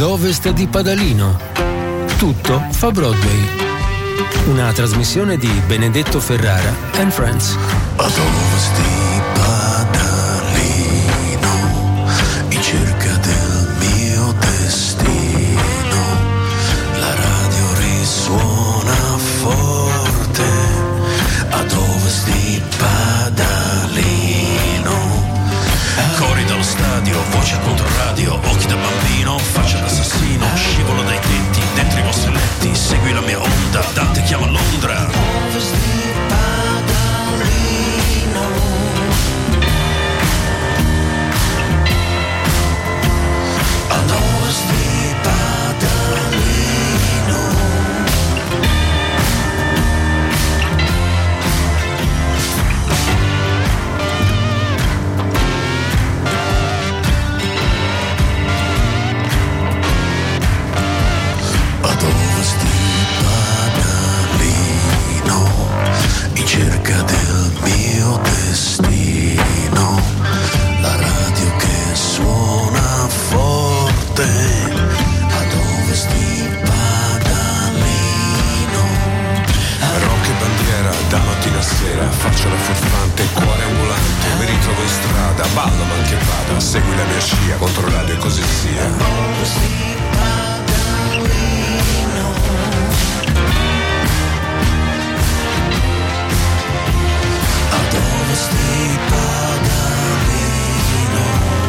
ovest di Padalino. Tutto fa Broadway. Una trasmissione di Benedetto Ferrara and Friends. Ad ovest di Padalino, in cerca del mio destino, la radio risuona forte. Ad ovest di Padalino, cori dallo stadio, voce contro radio, occhi da bambino, faccia d'assassino, scivolo dai tetti, dentro i vostri letti, segui la mia onda, Dante chiama Londra. Ad ovest di Padalino, ad ovest di Padalino. Ad ovest di Padalino, in cerca del mio destino, la radio che suona forte. Ad ovest di Padalino, rock e bandiera da mattina a sera, faccio la furfante, cuore ambulante, mi ritrovo in strada, ballo ma anche vada, segui la mia scia, contro radio e così sia. Ad ovest di Ad ovest di Padalino.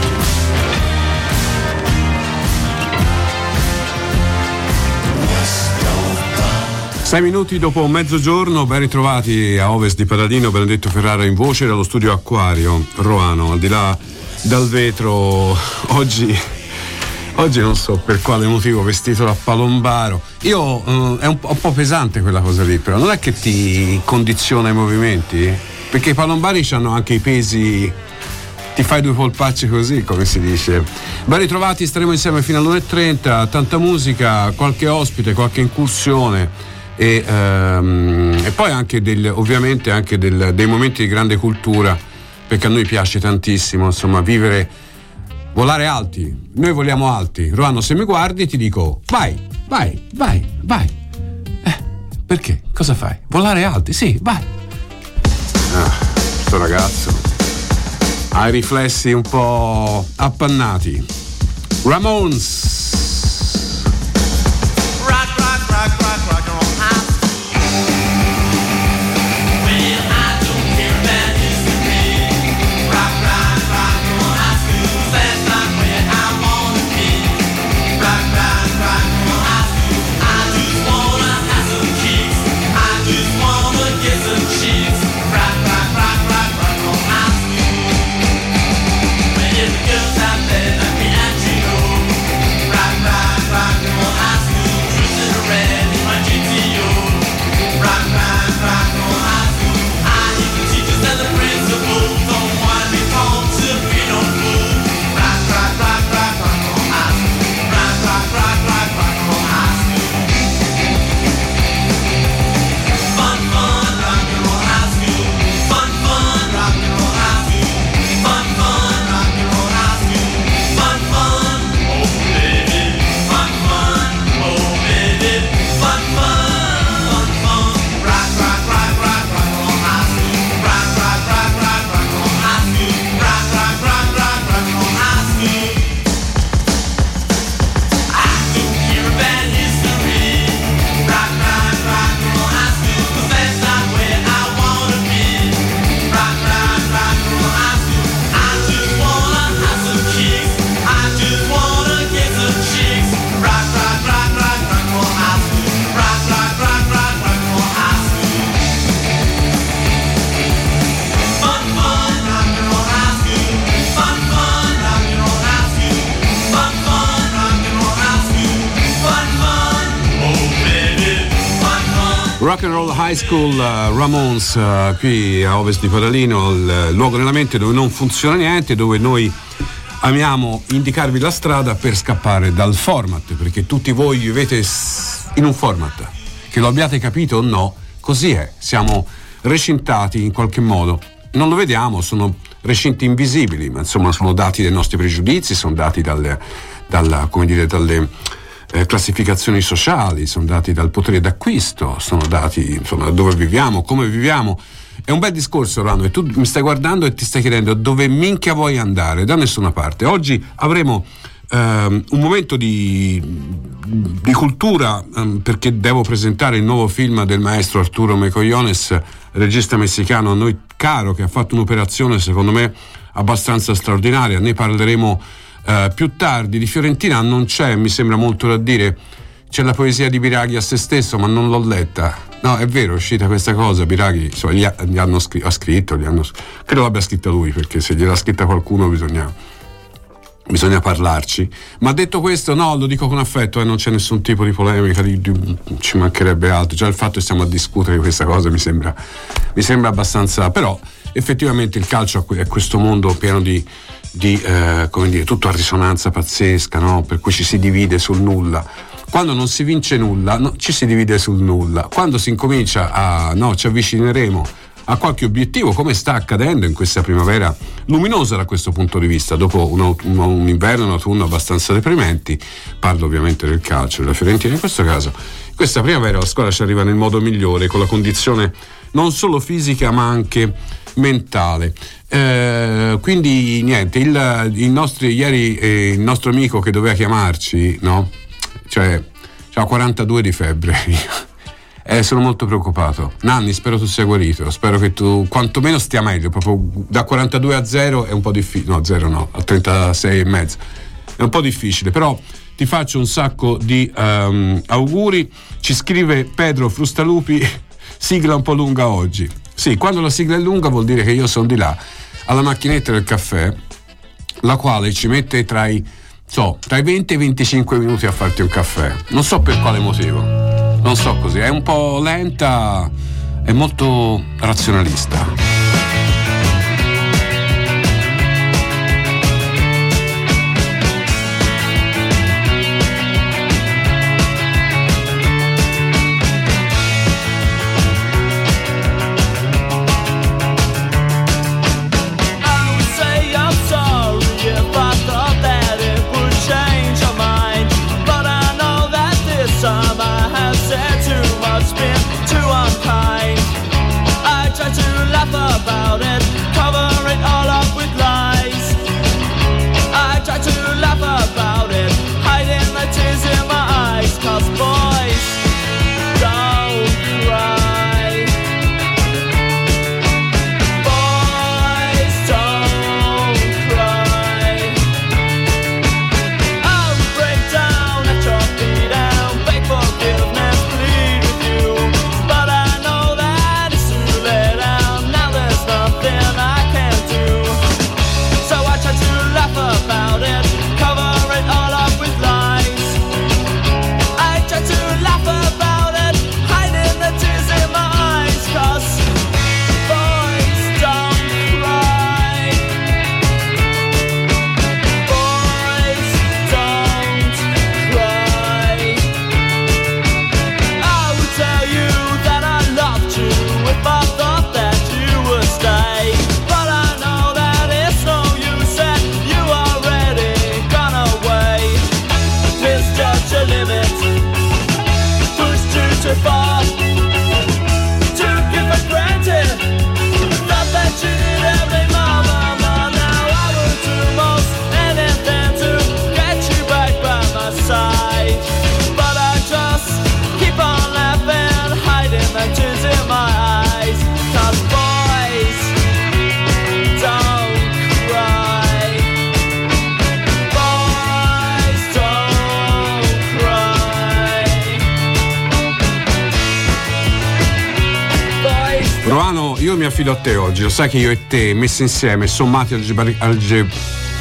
6 minuti dopo mezzogiorno, ben ritrovati a ovest di Padalino. Benedetto Ferrara in voce dallo studio Acquario Roano, al di là dal vetro. Oggi non so per quale motivo vestito da palombaro. È un po' pesante quella cosa lì, però non è che ti condiziona i movimenti? Perché i palombari hanno anche i pesi, ti fai due polpacci così, come si dice. Ben ritrovati, staremo insieme fino all'1:30, tanta musica, qualche ospite, qualche incursione e poi anche ovviamente anche dei momenti di grande cultura, perché a noi piace tantissimo, insomma, volare alti. Noi voliamo alti. Roano, se mi guardi ti dico vai. Perché? Cosa fai? Volare alti, sì, vai. Sto ragazzo ha i riflessi un po' appannati. Ramones. Rock and Roll High School, Ramones, qui a ovest di Padalino, il luogo nella mente dove non funziona niente, dove noi amiamo indicarvi la strada per scappare dal format, perché tutti voi vivete in un format, che lo abbiate capito o no, così è, siamo recintati in qualche modo, non lo vediamo, sono recinti invisibili, ma insomma sono dati dai nostri pregiudizi, sono dati dalle classificazioni sociali, sono dati dal potere d'acquisto, sono dati insomma da dove viviamo, come viviamo. È un bel discorso, Orlando, e tu mi stai guardando e ti stai chiedendo dove minchia vuoi andare, da nessuna parte. Oggi avremo un momento di cultura, perché devo presentare il nuovo film del maestro Arturo Mecollones, regista messicano a noi caro, che ha fatto un'operazione secondo me abbastanza straordinaria. Ne parleremo più tardi. Di Fiorentina non c'è, mi sembra molto da dire. C'è la poesia di Biraghi a se stesso, ma non l'ho letta. No, è vero, è uscita questa cosa. Biraghi, insomma, ha scritto, credo l'abbia scritta lui, perché se gliel'ha scritta qualcuno bisogna parlarci. Ma detto questo, no, lo dico con affetto, non c'è nessun tipo di polemica, ci mancherebbe altro. Già il fatto che stiamo a discutere di questa cosa mi sembra abbastanza. Però effettivamente il calcio è questo mondo pieno di come dire, tutto a risonanza pazzesca, no? Per cui ci si divide sul nulla. Quando non si vince nulla, no, ci si divide sul nulla. Quando si incomincia ci avvicineremo a qualche obiettivo, come sta accadendo in questa primavera luminosa da questo punto di vista, dopo un inverno e un autunno abbastanza deprimenti. Parlo ovviamente del calcio, della Fiorentina in questo caso. Questa primavera la squadra ci arriva nel modo migliore, con la condizione non solo fisica ma anche mentale. Quindi niente, ieri il nostro amico che doveva chiamarci, no? Cioè, c'ha 42 di febbre. Sono molto preoccupato. Nanni, spero tu sia guarito, spero che tu quantomeno stia meglio. Proprio da 42 a 0 è un po' difficile. No, 0 no, a 36 e mezzo è un po' difficile, però ti faccio un sacco di auguri. Ci scrive Pedro Frustalupi, sigla un po' lunga oggi. Sì, quando la sigla è lunga vuol dire che io sono di là alla macchinetta del caffè, la quale ci mette tra i 20 e i 25 minuti a farti un caffè. Non so per quale motivo, non so, così è un po' lenta, è molto razionalista. About it, cover it all up with lies. I try to laugh about it, hiding the tears in my eyes. 'Cause boys don't cry. Boys don't cry. I'll break down and chop me down, beg forgiveness, plead with you. But I know that it's too late out. There's nothing I can do, so I try to laugh about it, cover it all up with lies. I try to laugh about it, hiding the tears in my eyes. 'Cause boys don't cry. Boys don't cry. I would tell you that I loved you if I thought that you would stay, but I know that it's no use and you already gone away. Misjudge your limit, pushed you too far, took you for granted, thought that you did every mama. Now I would do most anything to get you back by my side, but I just keep on laughing, hiding the tears in my eyes. 'Cause boys don't cry. Boys don't cry. Boys. Roano, io mi affido a te oggi, lo sai che io e te messi insieme, sommati algebricamente,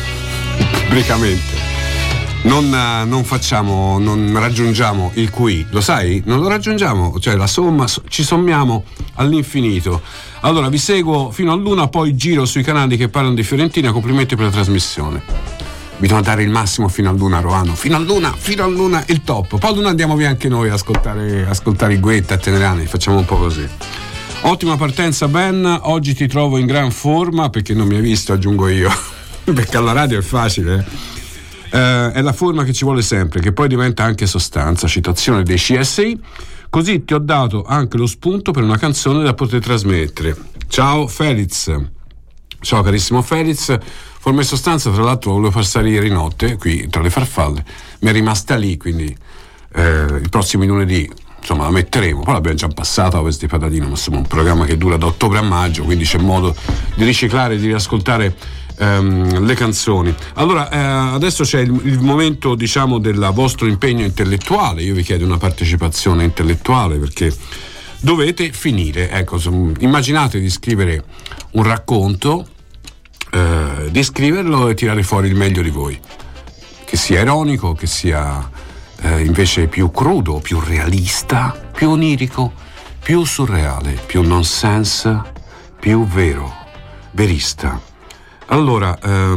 non raggiungiamo il QI, lo sai? Non lo raggiungiamo, cioè la somma, ci sommiamo all'infinito. Allora vi seguo fino all'una, poi giro sui canali che parlano di Fiorentina. Complimenti per la trasmissione. Bisogna dare il massimo fino all'una, Roano, fino all'una il top. Poi all'una andiamo via anche noi a ascoltare i Guetta, a Tenerani, facciamo un po' così. Ottima partenza Ben, oggi ti trovo in gran forma, perché non mi hai visto, aggiungo io, perché alla radio è facile, È la forma che ci vuole sempre, che poi diventa anche sostanza. Citazione dei CSI. Così ti ho dato anche lo spunto per una canzone da poter trasmettere. Ciao Felix. Ciao carissimo Felix. Forma e sostanza, tra l'altro, volevo passare ieri notte qui tra le farfalle, mi è rimasta lì, quindi il prossimo lunedì insomma la metteremo. Poi l'abbiamo già passata Ovest di Patatino, ma insomma un programma che dura da ottobre a maggio, quindi c'è modo di riciclare e di riascoltare le canzoni. Allora adesso c'è il momento, diciamo, del vostro impegno intellettuale. Io vi chiedo una partecipazione intellettuale, perché dovete finire, ecco, immaginate di scrivere un racconto, di scriverlo e tirare fuori il meglio di voi, che sia ironico, che sia invece più crudo, più realista, più onirico, più surreale, più nonsense, più vero, verista. Allora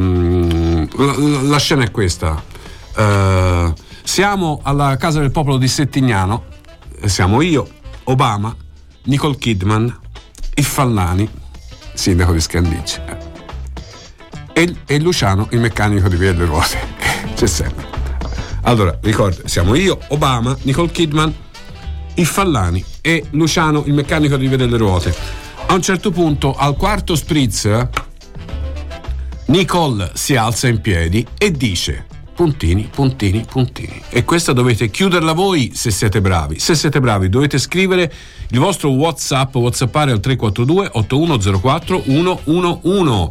la scena è questa. Siamo alla Casa del Popolo di Settignano, siamo io, Obama, Nicole Kidman, il Fallani, sindaco di Scandicci, e Luciano, il meccanico di Via delle Ruote. C'è sempre. Allora, ricorda, siamo io, Obama, Nicole Kidman, il Fallani e Luciano, il meccanico di Via delle Ruote. A un certo punto, al quarto spritz, Nicole si alza in piedi e dice: puntini, puntini, puntini. E questa dovete chiuderla voi se siete bravi. Se siete bravi dovete scrivere il vostro WhatsAppare al 342 8104 111.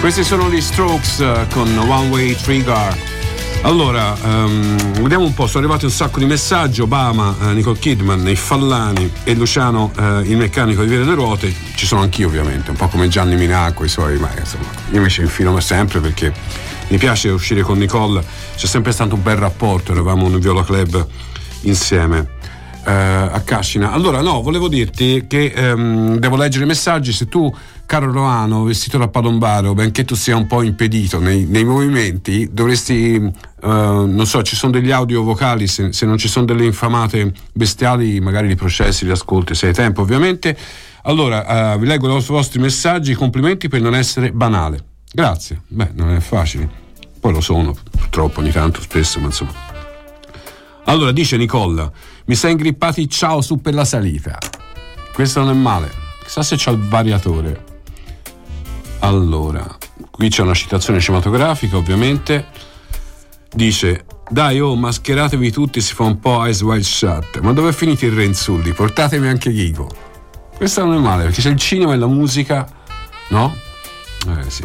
Questi sono gli Strokes con One Way Trigger. Allora, vediamo un po', sono arrivati un sacco di messaggi. Obama, Nicole Kidman, i Fallani e Luciano, il meccanico di Via delle Ruote. Ci sono anch'io ovviamente, un po' come Gianni Minacco, i suoi, ma insomma, io mi ci infilo sempre perché mi piace uscire con Nicole, c'è sempre stato un bel rapporto, eravamo un Viola Club insieme a Cascina. Allora no, volevo dirti che devo leggere i messaggi. Se tu, caro Roano, vestito da palombaro, benché tu sia un po' impedito nei movimenti, dovresti non so, ci sono degli audio vocali, se non ci sono delle infamate bestiali, magari li processi, li ascolti se hai tempo ovviamente. Allora vi leggo i vostri messaggi. Complimenti per non essere banale. Grazie. Beh, non è facile, poi lo sono purtroppo ogni tanto, spesso, ma insomma. Allora dice Nicola: mi sei ingrippati, ciao, su per la salita. Questo non è male, chissà se c'ha il variatore. Allora, qui c'è una citazione cinematografica ovviamente. Dice: dai, oh, mascheratevi tutti, si fa un po' Eyes Wide Shut. Ma dove è finito il Renzulli? Portatemi anche Ghigo. Questo non è male, perché c'è il cinema e la musica, no? Sì.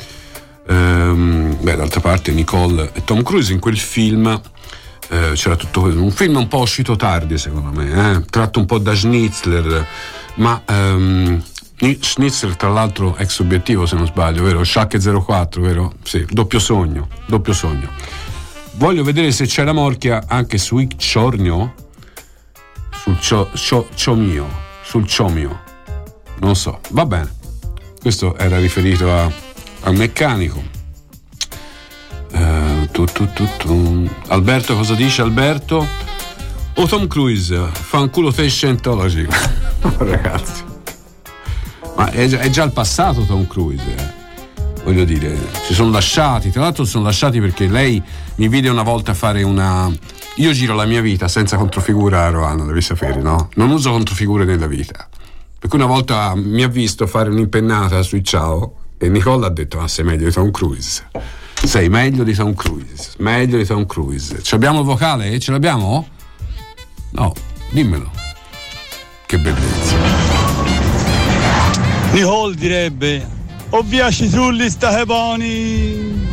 Beh, d'altra parte Nicole e Tom Cruise in quel film, c'era tutto questo, un film un po' uscito tardi secondo me, tratto un po' da Schnitzler, ma Schnitzler tra l'altro ex Obiettivo se non sbaglio, vero? Schalke 04, vero? Sì, doppio sogno. Voglio vedere se c'è la morchia anche su Icciornio, sul Ciomio, non so, va bene. Questo era riferito al meccanico. Alberto, cosa dice Alberto? O Tom Cruise, fanculo te Scientology. Ragazzi, ma è già il passato Tom Cruise, voglio dire, si sono lasciati, tra l'altro sono lasciati perché lei mi vide una volta fare io giro la mia vita senza controfigura, Roano, devi sapere, no? Non uso controfigure nella vita, per cui una volta mi ha visto fare un'impennata sui Ciao e Nicola ha detto: ma sei meglio di Tom Cruise. Sei meglio di Tom Cruise. Ci abbiamo il vocale? Ce l'abbiamo? No, dimmelo. Che bellezza. Nicole direbbe: o viaci sulli sta buoni.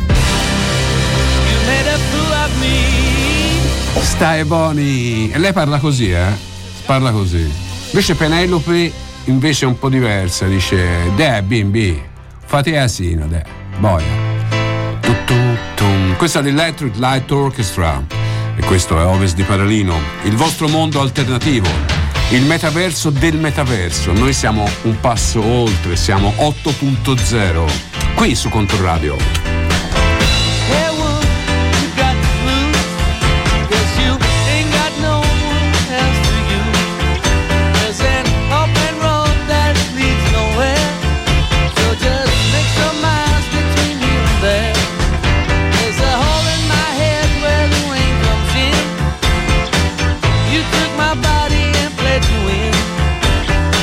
Stai buoni. E lei parla così, parla così. Invece Penelope invece è un po' diversa, dice: de bimbi, fate asino, de boia. Questa è l'Electric Light Orchestra e questo è Ovest di Paralino, il vostro mondo alternativo, il metaverso del metaverso. Noi siamo un passo oltre, siamo 8.0 qui su Controradio.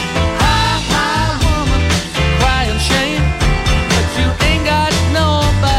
Nobody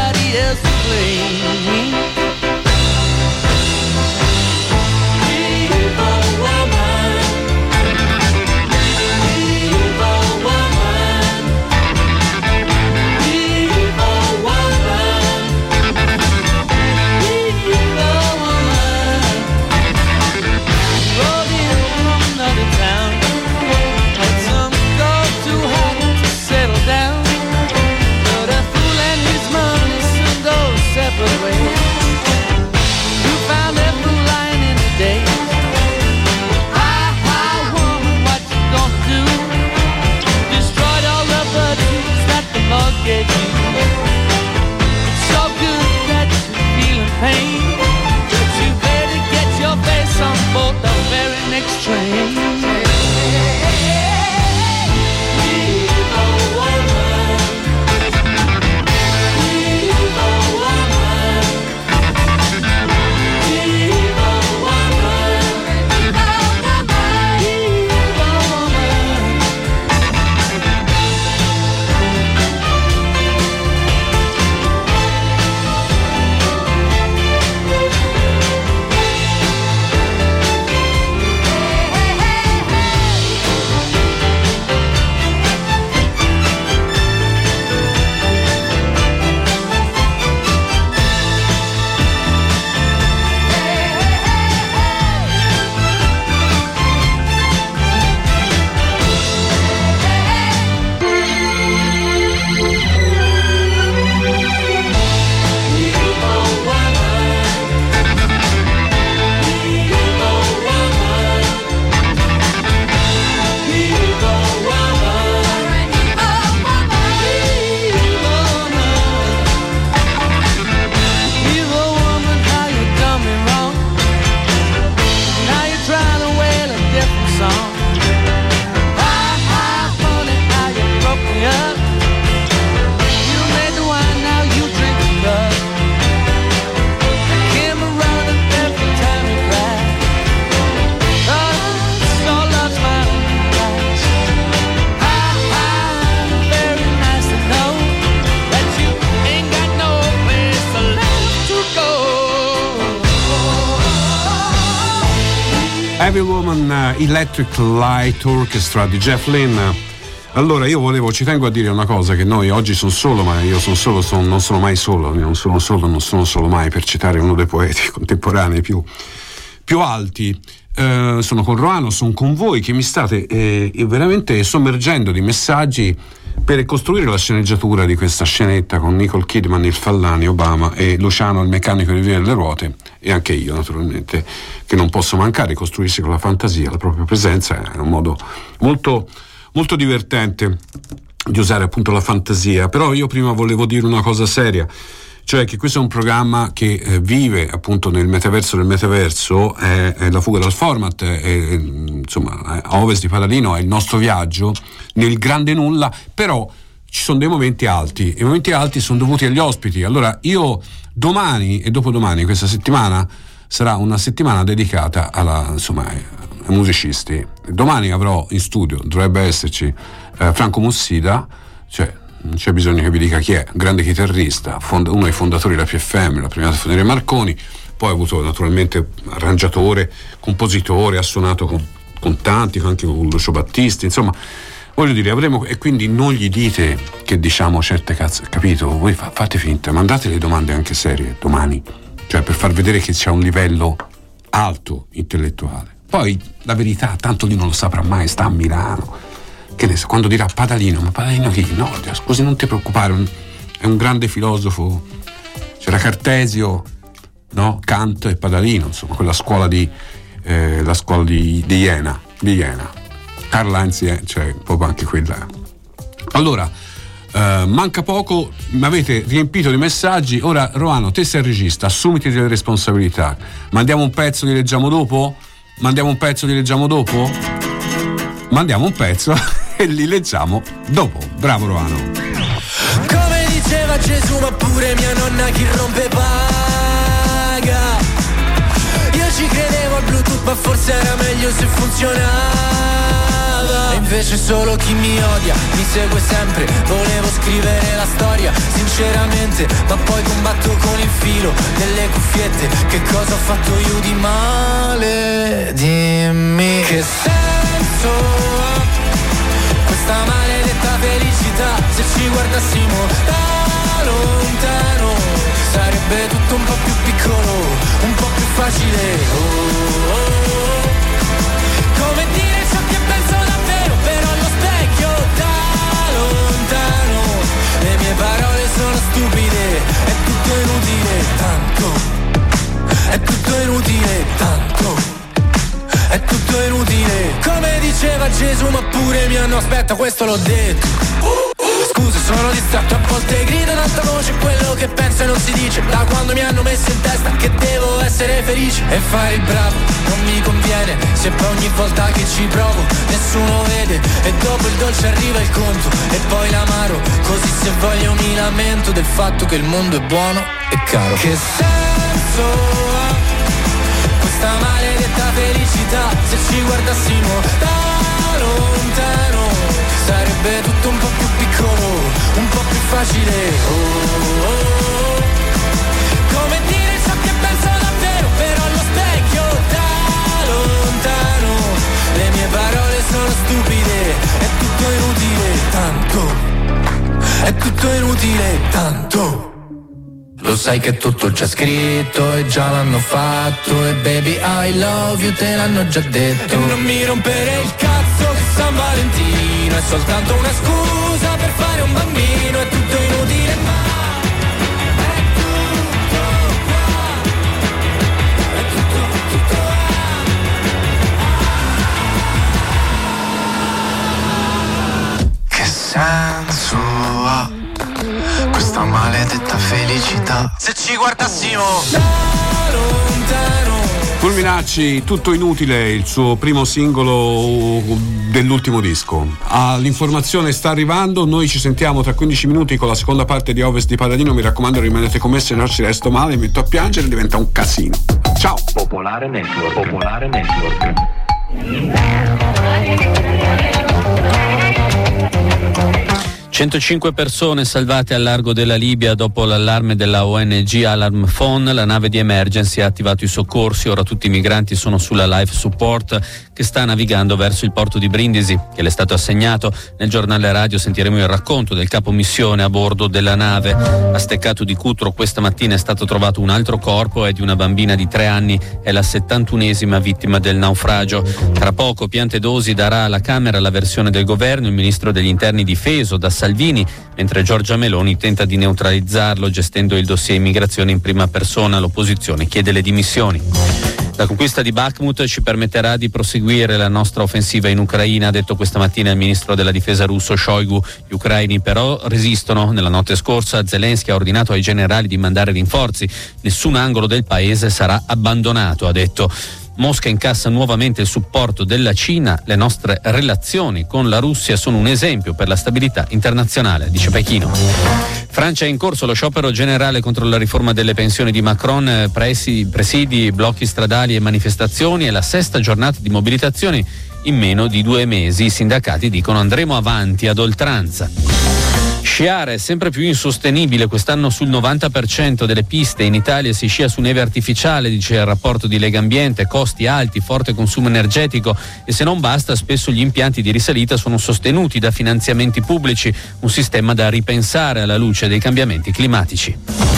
Evil Woman Electric Light Orchestra di Jeff Lynne. Allora ci tengo a dire una cosa, che noi oggi non sono mai per citare uno dei poeti contemporanei più alti. Sono con Roano, sono con voi che mi state veramente sommergendo di messaggi per costruire la sceneggiatura di questa scenetta con Nicole Kidman, il Fallani, Obama e Luciano, il meccanico di Via delle Ruote, e anche io naturalmente, che non posso mancare, costruirsi con la fantasia, la propria presenza. È un modo molto, molto divertente di usare appunto la fantasia. Però io prima volevo dire una cosa seria, cioè che questo è un programma che vive appunto nel metaverso del metaverso, è la fuga dal format, insomma a Ovest di Paladino è il nostro viaggio nel grande nulla, però ci sono dei momenti alti, e i momenti alti sono dovuti agli ospiti. Allora io domani e dopodomani, questa settimana sarà una settimana dedicata ai musicisti. Domani avrò in studio, dovrebbe esserci Franco Mussida, cioè non c'è bisogno che vi dica chi è, un grande chitarrista, uno dei fondatori della PFM, la prima Federico Marconi, poi ha avuto naturalmente arrangiatore, compositore, ha suonato con tanti, anche con Lucio Battisti, insomma, voglio dire, avremo, e quindi non gli dite che diciamo certe cazzo, capito? Voi fate finta, mandate le domande anche serie domani, cioè per far vedere che c'è un livello alto intellettuale. Poi la verità, tanto lui non lo saprà mai, sta a Milano. Che ne so, quando dirà Padalino, ma Padalino chi? No, scusi, non ti preoccupare, è un grande filosofo. C'era Cartesio, no? Kant e Padalino, insomma, quella scuola di Jena. Karl Heinz, cioè proprio anche quella. Allora, manca poco, mi avete riempito di messaggi. Ora, Roano, te sei il regista, assumiti delle responsabilità. Mandiamo un pezzo, li leggiamo dopo? Mandiamo un pezzo e li leggiamo dopo. Bravo Roano. Come diceva Gesù, ma pure mia nonna, chi rompe paga. Io ci credevo al Bluetooth, ma forse era meglio se funzionava. E invece solo chi mi odia mi segue sempre. Volevo scrivere la storia sinceramente, ma poi combatto con il filo delle cuffiette. Che cosa ho fatto io di male? Dimmi che senso ha questa maledetta felicità. Se ci guardassimo da lontano sarebbe tutto un po' più piccolo, un po' più facile. Come dire ciò che penso davvero, però allo specchio da lontano le mie parole sono stupide. È tutto inutile, tanto è tutto inutile, tanto è tutto inutile. Come diceva Gesù, ma pure mi hanno, aspetta, questo l'ho detto. Scusa, sono distratto, a volte grido ad alta voce quello che penso e non si dice. Da quando mi hanno messo in testa che devo essere felice e fare il bravo non mi conviene, se poi ogni volta che ci provo nessuno vede. E dopo il dolce arriva il conto e poi l'amaro, così se voglio mi lamento del fatto che il mondo è buono e caro. Che senso ha questa maledetta felicità? Se ci guardassimo da lontano sarebbe tutto un po' più piccolo, un po' più facile. Come dire ciò che penso davvero, però allo specchio da lontano le mie parole sono stupide. È tutto inutile, tanto è tutto inutile, tanto. Lo sai che è tutto già scritto e già l'hanno fatto. E baby I love you te l'hanno già detto. E non mi rompere il cazzo che San Valentino è soltanto una scusa per fare un bambino. È tutto inutile ma è tutto qua. È tutto Che senso ha questa maledetta felicità? Se ci guardassimo da lontano. Fulminacci, Tutto inutile, il suo primo singolo dell'ultimo disco. L'informazione sta arrivando, noi ci sentiamo tra 15 minuti con la seconda parte di Ovest di Paladino. Mi raccomando, rimanete con me, se no ci resto male, mi metto a piangere, diventa un casino. Ciao. Popolare Network, Popolare Network. 105 persone salvate al largo della Libia dopo l'allarme della ONG Alarm Phone. La nave di emergency ha attivato i soccorsi. Ora tutti i migranti sono sulla life support che sta navigando verso il porto di Brindisi, che le è stato assegnato. Nel giornale radio sentiremo il racconto del capo missione a bordo della nave. A Steccato di Cutro questa mattina è stato trovato un altro corpo, è di una bambina di 3 anni, è la 71esima vittima del naufragio. Tra poco Piantedosi darà alla Camera la versione del governo, il ministro degli interni difeso da Salvini, mentre Giorgia Meloni tenta di neutralizzarlo gestendo il dossier immigrazione in prima persona. L'opposizione chiede le dimissioni. La conquista di Bakhmut ci permetterà di proseguire la nostra offensiva in Ucraina, ha detto questa mattina il ministro della difesa russo Shoigu. Gli ucraini però resistono. Nella notte scorsa Zelensky ha ordinato ai generali di mandare rinforzi. Nessun angolo del paese sarà abbandonato, ha detto. Mosca incassa nuovamente il supporto della Cina. Le nostre relazioni con la Russia sono un esempio per la stabilità internazionale, dice Pechino. Francia è in corso lo sciopero generale contro la riforma delle pensioni di Macron, presidi, blocchi stradali e manifestazioni. È la 6ª giornata di mobilitazioni in meno di 2 mesi. I sindacati dicono andremo avanti ad oltranza. Sciare è sempre più insostenibile. Quest'anno sul 90% delle piste in Italia si scia su neve artificiale, dice il rapporto di Legambiente. Costi alti, forte consumo energetico e se non basta spesso gli impianti di risalita sono sostenuti da finanziamenti pubblici, un sistema da ripensare alla luce dei cambiamenti climatici.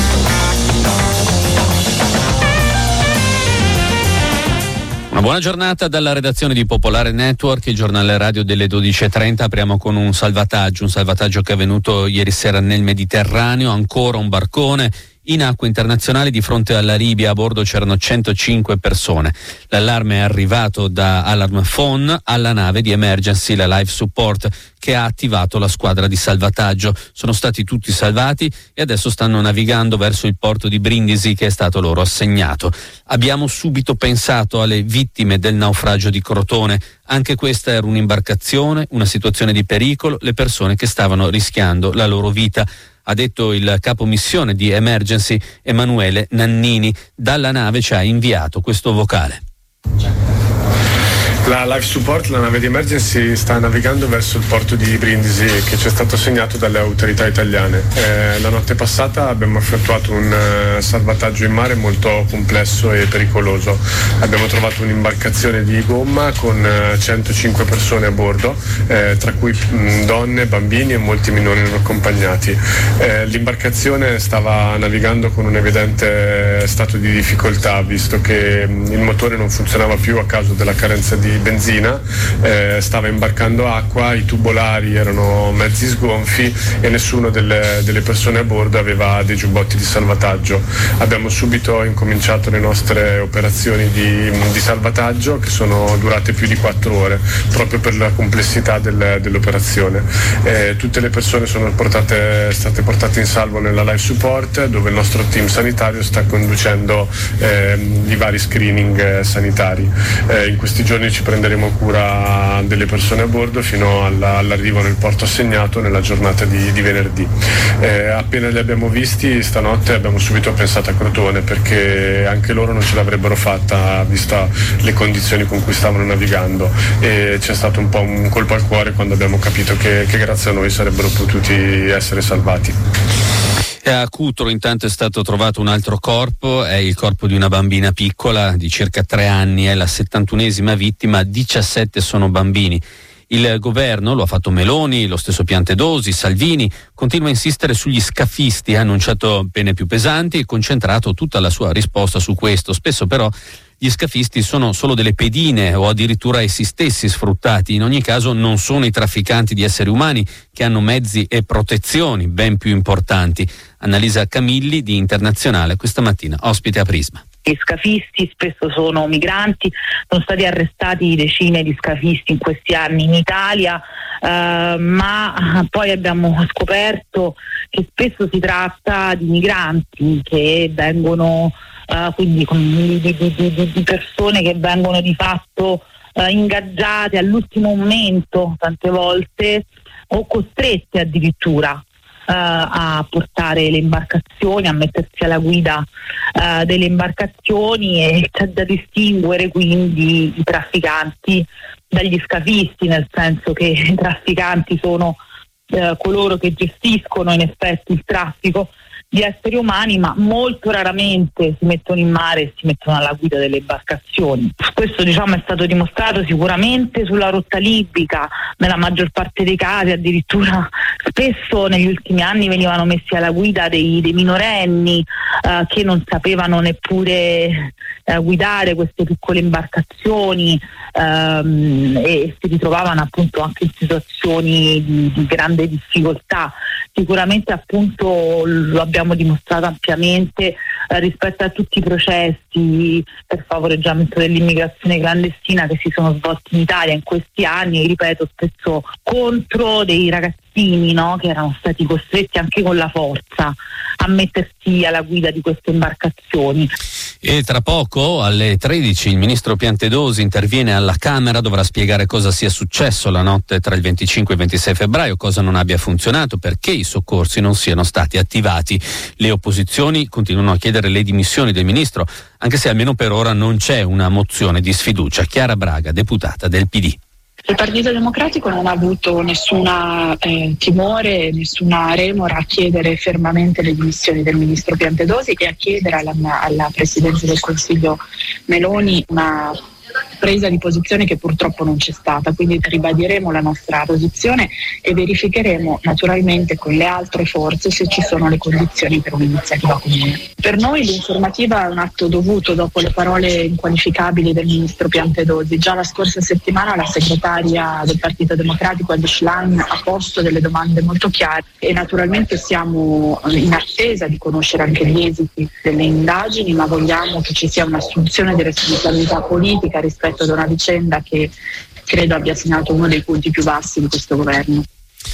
Una buona giornata dalla redazione di Popolare Network, il giornale radio delle 12.30. Apriamo con un salvataggio che è avvenuto ieri sera nel Mediterraneo. Ancora un barcone in acque internazionali di fronte alla Libia. A bordo c'erano 105 persone. L'allarme è arrivato da Alarm Phone alla nave di emergency, la Life Support, che ha attivato la squadra di salvataggio. Sono stati tutti salvati e adesso stanno navigando verso il porto di Brindisi che è stato loro assegnato. Abbiamo subito pensato alle vittime del naufragio di Crotone. Anche questa era un'imbarcazione, una situazione di pericolo, le persone che stavano rischiando la loro vita, ha detto il capo missione di emergency Emanuele Nannini. Dalla nave ci ha inviato questo vocale. La Life Support, la nave di emergency, sta navigando verso il porto di Brindisi che ci è stato assegnato dalle autorità italiane. La notte passata abbiamo effettuato un salvataggio in mare molto complesso e pericoloso. Abbiamo trovato un'imbarcazione di gomma con 105 persone a bordo, tra cui donne, bambini e molti minori non accompagnati. L'imbarcazione stava navigando con un evidente stato di difficoltà, visto che il motore non funzionava più a causa della carenza di benzina, stava imbarcando acqua, i tubolari erano mezzi sgonfi e nessuno delle persone a bordo aveva dei giubbotti di salvataggio. Abbiamo subito incominciato le nostre operazioni di salvataggio, che sono durate più di 4 ore proprio per la complessità dell'operazione. Tutte le persone sono state portate in salvo nella Life Support, dove il nostro team sanitario sta conducendo i vari screening sanitari. In questi giorni ci prenderemo cura delle persone a bordo fino all'arrivo nel porto assegnato nella giornata di venerdì. Appena li abbiamo visti stanotte abbiamo subito pensato a Crotone, perché anche loro non ce l'avrebbero fatta vista le condizioni con cui stavano navigando, e c'è stato un po' un colpo al cuore quando abbiamo capito che grazie a noi sarebbero potuti essere salvati. A Cutro intanto è stato trovato un altro corpo, è il corpo di una bambina piccola di circa 3 anni, è la 71esima vittima, 17 sono bambini. Il governo, lo ha fatto Meloni, lo stesso Piantedosi, Salvini, continua a insistere sugli scafisti, ha annunciato pene più pesanti e concentrato tutta la sua risposta su questo. Spesso però gli scafisti sono solo delle pedine o addirittura essi stessi sfruttati. In ogni caso non sono i trafficanti di esseri umani, che hanno mezzi e protezioni ben più importanti. Annalisa Camilli di Internazionale questa mattina, ospite a Prisma. Gli scafisti spesso sono migranti, sono stati arrestati decine di scafisti in questi anni in Italia, ma poi abbiamo scoperto che spesso si tratta di migranti che vengono quindi di persone che vengono di fatto ingaggiate all'ultimo momento tante volte, o costrette addirittura a portare le imbarcazioni, a mettersi alla guida delle imbarcazioni, e c'è da distinguere quindi i trafficanti dagli scafisti, nel senso che i trafficanti sono coloro che gestiscono in effetti il traffico di esseri umani, ma molto raramente si mettono in mare e si mettono alla guida delle imbarcazioni. Questo è stato dimostrato sicuramente sulla rotta libica, nella maggior parte dei casi addirittura spesso negli ultimi anni venivano messi alla guida dei minorenni che non sapevano neppure guidare queste piccole imbarcazioni e si ritrovavano appunto anche in situazioni di grande difficoltà. Sicuramente appunto lo abbiamo dimostrato ampiamente rispetto a tutti i processi per favoreggiamento dell'immigrazione clandestina che si sono svolti in Italia in questi anni, ripeto, spesso contro dei ragazzini, no, che erano stati costretti anche con la forza a mettersi alla guida di queste imbarcazioni. E tra poco alle 13 il ministro Piantedosi interviene alla Camera, dovrà spiegare cosa sia successo la notte tra il 25 e il 26 febbraio, cosa non abbia funzionato, perché i soccorsi non siano stati attivati. Le opposizioni continuano a chiedere le dimissioni del ministro, anche se almeno per ora non c'è una mozione di sfiducia. Chiara Braga, deputata del PD. Il Partito Democratico non ha avuto nessuna timore, nessuna remora a chiedere fermamente le dimissioni del ministro Piantedosi e a chiedere alla Presidenza del Consiglio Meloni una presa di posizione che purtroppo non c'è stata, quindi ribadiremo la nostra posizione e verificheremo naturalmente con le altre forze se ci sono le condizioni per un'iniziativa comune. Per noi l'informativa è un atto dovuto dopo le parole inqualificabili del ministro Piantedosi. Già la scorsa settimana la segretaria del Partito Democratico Adi Schlein ha posto delle domande molto chiare e naturalmente siamo in attesa di conoscere anche gli esiti delle indagini, ma vogliamo che ci sia un'assunzione di responsabilità politica rispetto ad una vicenda che credo abbia segnato uno dei punti più bassi di questo governo.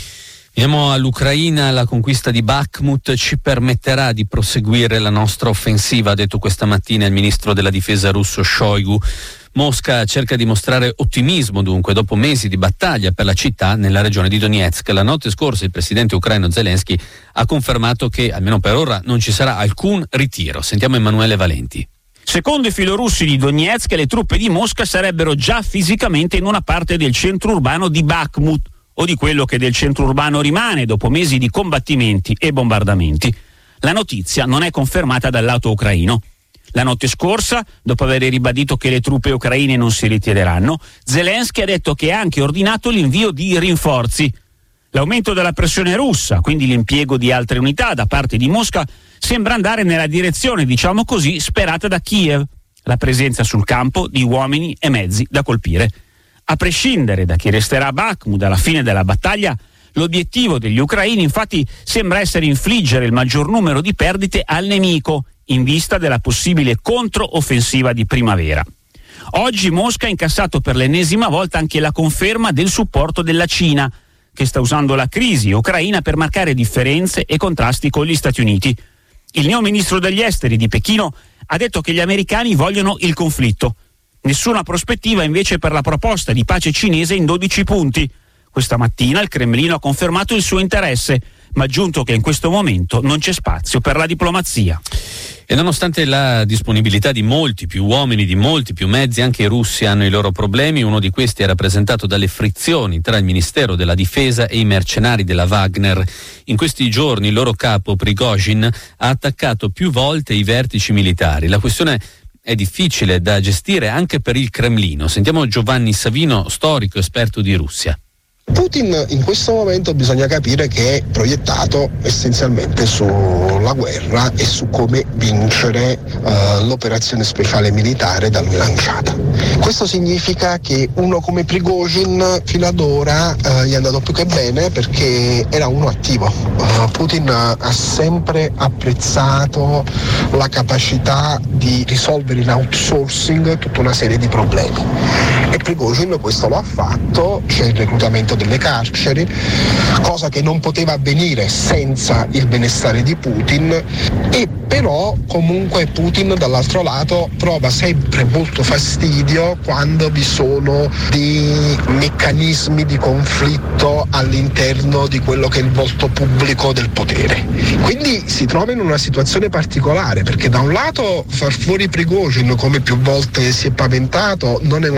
Andiamo all'Ucraina. La conquista di Bakhmut ci permetterà di proseguire la nostra offensiva, ha detto questa mattina il ministro della difesa russo Shoigu. Mosca cerca di mostrare ottimismo dunque dopo mesi di battaglia per la città nella regione di Donetsk. La notte scorsa il presidente ucraino Zelensky ha confermato che almeno per ora non ci sarà alcun ritiro. Sentiamo Emanuele Valenti. Secondo i filorussi di Donetsk, le truppe di Mosca sarebbero già fisicamente in una parte del centro urbano di Bakhmut, o di quello che del centro urbano rimane dopo mesi di combattimenti e bombardamenti. La notizia non è confermata dal lato ucraino. La notte scorsa, dopo aver ribadito che le truppe ucraine non si ritireranno, Zelensky ha detto che ha anche ordinato l'invio di rinforzi. L'aumento della pressione russa, quindi l'impiego di altre unità da parte di Mosca, sembra andare nella direzione, diciamo così, sperata da Kiev, la presenza sul campo di uomini e mezzi da colpire. A prescindere da chi resterà a Bakhmut alla fine della battaglia, l'obiettivo degli ucraini infatti sembra essere infliggere il maggior numero di perdite al nemico, in vista della possibile controffensiva di primavera. Oggi Mosca ha incassato per l'ennesima volta anche la conferma del supporto della Cina, che sta usando la crisi ucraina per marcare differenze e contrasti con gli Stati Uniti. Il neo ministro degli esteri di Pechino ha detto che gli americani vogliono il conflitto. Nessuna prospettiva invece per la proposta di pace cinese in 12 punti. Questa mattina il Cremlino ha confermato il suo interesse, ma ha aggiunto che in questo momento non c'è spazio per la diplomazia. E nonostante la disponibilità di molti più uomini, di molti più mezzi, anche i russi hanno i loro problemi. Uno di questi è rappresentato dalle frizioni tra il Ministero della Difesa e i mercenari della Wagner. In questi giorni il loro capo Prigozhin ha attaccato più volte i vertici militari. La questione è difficile da gestire anche per il Cremlino. Sentiamo Giovanni Savino, storico esperto di Russia. Putin in questo momento bisogna capire che è proiettato essenzialmente sulla guerra e su come vincere l'operazione speciale militare da lui lanciata. Questo significa che uno come Prigozhin fino ad ora gli è andato più che bene perché era uno attivo. Putin ha sempre apprezzato la capacità di risolvere in outsourcing tutta una serie di problemi e Prigozhin questo lo ha fatto. C'è il reclutamento delle carceri, cosa che non poteva avvenire senza il benestare di Putin, e però comunque Putin dall'altro lato prova sempre molto fastidio quando vi sono dei meccanismi di conflitto all'interno di quello che è il volto pubblico del potere. Quindi si trova in una situazione particolare perché da un lato far fuori Prigozhin, come più volte si è paventato, non è una cosa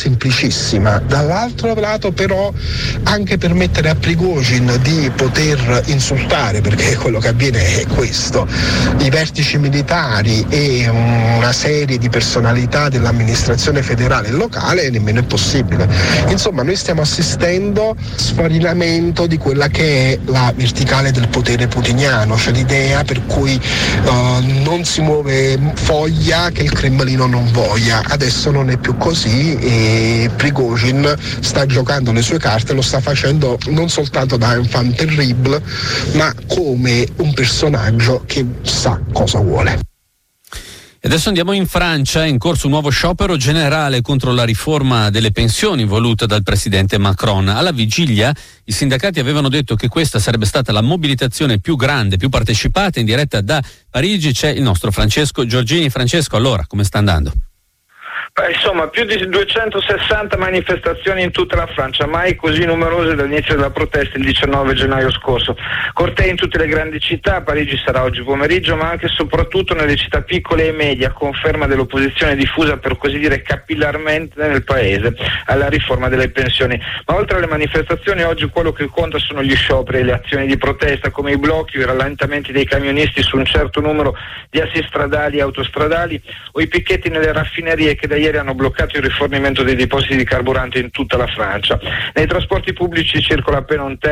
semplicissima. Dall'altro lato però anche permettere a Prigozhin di poter insultare, perché quello che avviene è questo, i vertici militari e una serie di personalità dell'amministrazione federale e locale, nemmeno è possibile. Insomma, noi stiamo assistendo sfarinamento di quella che è la verticale del potere putiniano, cioè l'idea per cui non si muove foglia che il Cremlino non voglia. Adesso non è più così e Prigozhin sta giocando le sue carte, lo sta facendo non soltanto da enfant terrible, ma come un personaggio che sa cosa vuole. E adesso andiamo in Francia, è in corso un nuovo sciopero generale contro la riforma delle pensioni voluta dal presidente Macron. Alla vigilia i sindacati avevano detto che questa sarebbe stata la mobilitazione più grande, più partecipata. In diretta da Parigi c'è il nostro Francesco Giorgini. Francesco, allora, come sta andando? Insomma, più di 260 manifestazioni in tutta la Francia, mai così numerose dall'inizio della protesta il 19 gennaio scorso. Cortei in tutte le grandi città, Parigi sarà oggi pomeriggio, ma anche e soprattutto nelle città piccole e medie, a conferma dell'opposizione diffusa, per così dire, capillarmente nel paese alla riforma delle pensioni. Ma oltre alle manifestazioni, oggi quello che conta sono gli scioperi e le azioni di protesta, come i blocchi o i rallentamenti dei camionisti su un certo numero di assi stradali e autostradali, o i picchetti nelle raffinerie che da ieri hanno bloccato il rifornimento dei depositi di carburante in tutta la Francia. Nei trasporti pubblici circola appena un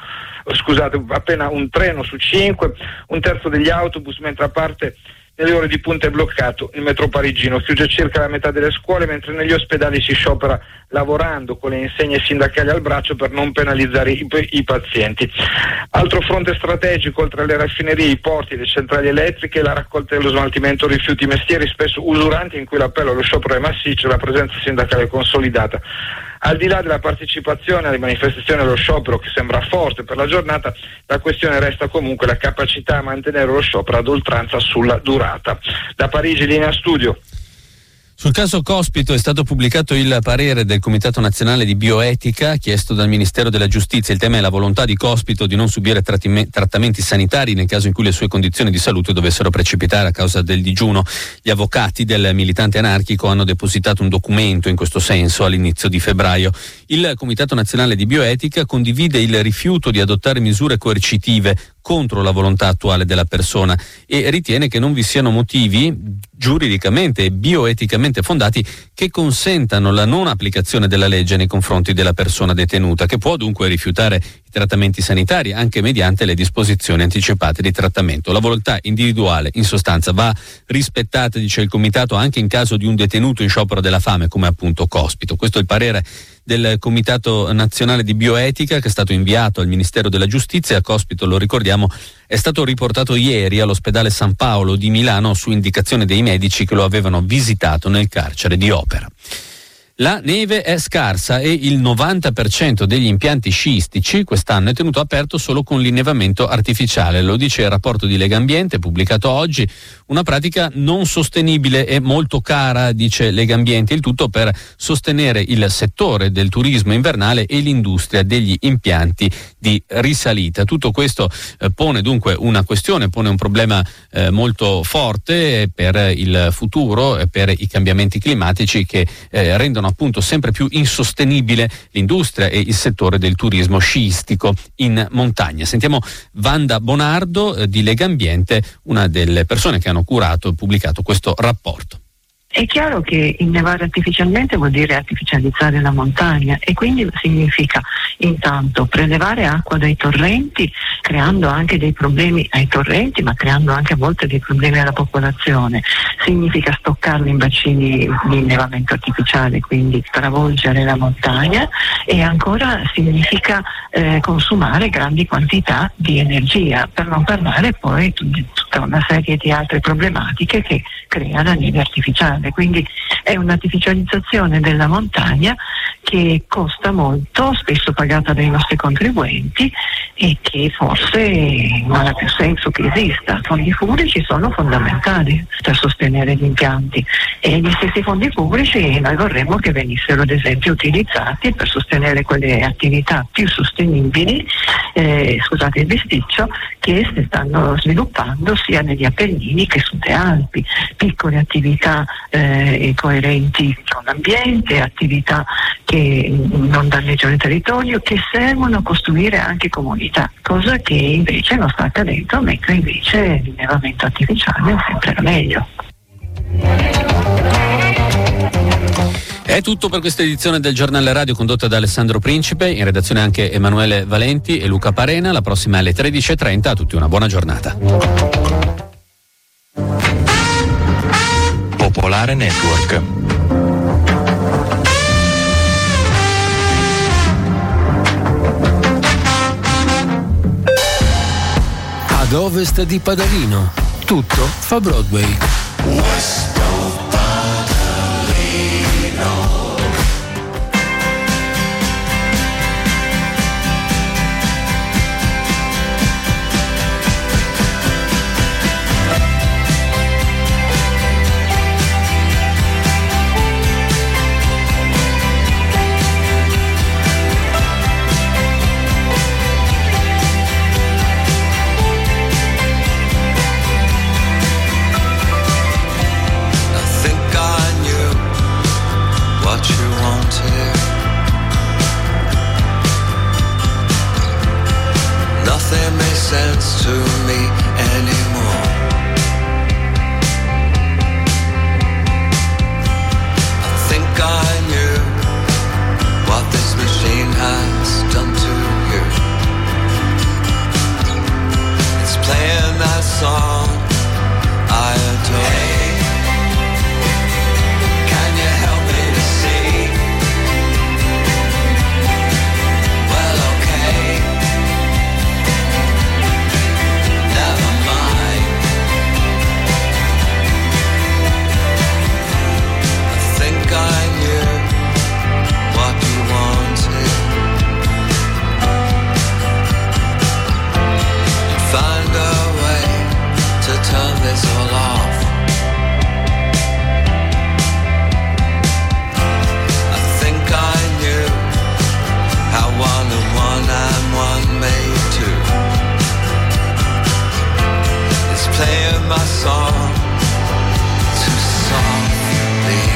treno su 5, un terzo degli autobus, mentre a parte nelle ore di punta è bloccato il metro parigino, chiude circa la metà delle scuole, mentre negli ospedali si sciopera lavorando con le insegne sindacali al braccio per non penalizzare i pazienti. Altro fronte strategico, oltre alle raffinerie, i porti, le centrali elettriche, la raccolta e lo smaltimento rifiuti, mestieri spesso usuranti in cui l'appello allo sciopero è massiccio e la presenza sindacale consolidata. Al di là della partecipazione alle manifestazioni e allo sciopero, che sembra forte per la giornata, la questione resta comunque la capacità a mantenere lo sciopero ad oltranza sulla durata. Da Parigi, linea studio. Sul caso Cospito è stato pubblicato il parere del Comitato Nazionale di Bioetica chiesto dal Ministero della Giustizia. Il tema è la volontà di Cospito di non subire trattamenti sanitari nel caso in cui le sue condizioni di salute dovessero precipitare a causa del digiuno. Gli avvocati del militante anarchico hanno depositato un documento in questo senso all'inizio di febbraio. Il Comitato Nazionale di Bioetica condivide il rifiuto di adottare misure coercitive contro la volontà attuale della persona e ritiene che non vi siano motivi giuridicamente e bioeticamente fondati che consentano la non applicazione della legge nei confronti della persona detenuta, che può dunque rifiutare i trattamenti sanitari anche mediante le disposizioni anticipate di trattamento. La volontà individuale in sostanza va rispettata, dice il comitato, anche in caso di un detenuto in sciopero della fame come appunto Cospito. Questo è il parere del Comitato Nazionale di Bioetica che è stato inviato al Ministero della Giustizia. Cospito, lo ricordiamo, è stato riportato ieri all'ospedale San Paolo di Milano su indicazione dei medici che lo avevano visitato nel carcere di Opera. La neve è scarsa e il 90% degli impianti sciistici quest'anno è tenuto aperto solo con l'innevamento artificiale. Lo dice il rapporto di Legambiente pubblicato oggi, una pratica non sostenibile e molto cara, dice Legambiente, il tutto per sostenere il settore del turismo invernale e l'industria degli impianti di risalita. Tutto questo pone dunque una questione, pone un problema molto forte per il futuro e per i cambiamenti climatici che rendono appunto sempre più insostenibile l'industria e il settore del turismo sciistico in montagna. Sentiamo Wanda Bonardo di Legambiente, una delle persone che hanno curato e pubblicato questo rapporto. È chiaro che innevare artificialmente vuol dire artificializzare la montagna e quindi significa intanto prelevare acqua dai torrenti, creando anche dei problemi ai torrenti, ma creando anche a volte dei problemi alla popolazione. Significa stoccarli in bacini di innevamento artificiale, quindi travolgere la montagna, e ancora significa consumare grandi quantità di energia, per non parlare poi di tutta una serie di altre problematiche che crea la neve artificiale. Quindi è un'artificializzazione della montagna che costa molto, spesso pagata dai nostri contribuenti, e che forse non ha più senso che esista. I fondi pubblici sono fondamentali per sostenere gli impianti e gli stessi fondi pubblici noi vorremmo che venissero ad esempio utilizzati per sostenere quelle attività più sostenibili, scusate il bisticcio, che si stanno sviluppando sia negli Appennini che sulle Alpi, piccole attività coerenti con l'ambiente, attività che non danneggiano il territorio, che servono a costruire anche comunità, cosa che invece non sta accadendo, mentre invece l'allevamento artificiale è sempre meglio. È tutto per questa edizione del Giornale Radio condotta da Alessandro Principe, in redazione anche Emanuele Valenti e Luca Parena. La prossima è alle 13.30, a tutti una buona giornata. Popolare Network. Ad ovest di Padalino, tutto fa Broadway. Nothing makes sense to me anymore. I think I knew what this machine has done to you. It's playing that song I adore. Hey, can you help me to see? Well, okay. Never mind. I think I knew what you wanted. You'd find a way to turn this all off. I think I knew how 1 and 1 and 1 made 2. It's playing my song too softly.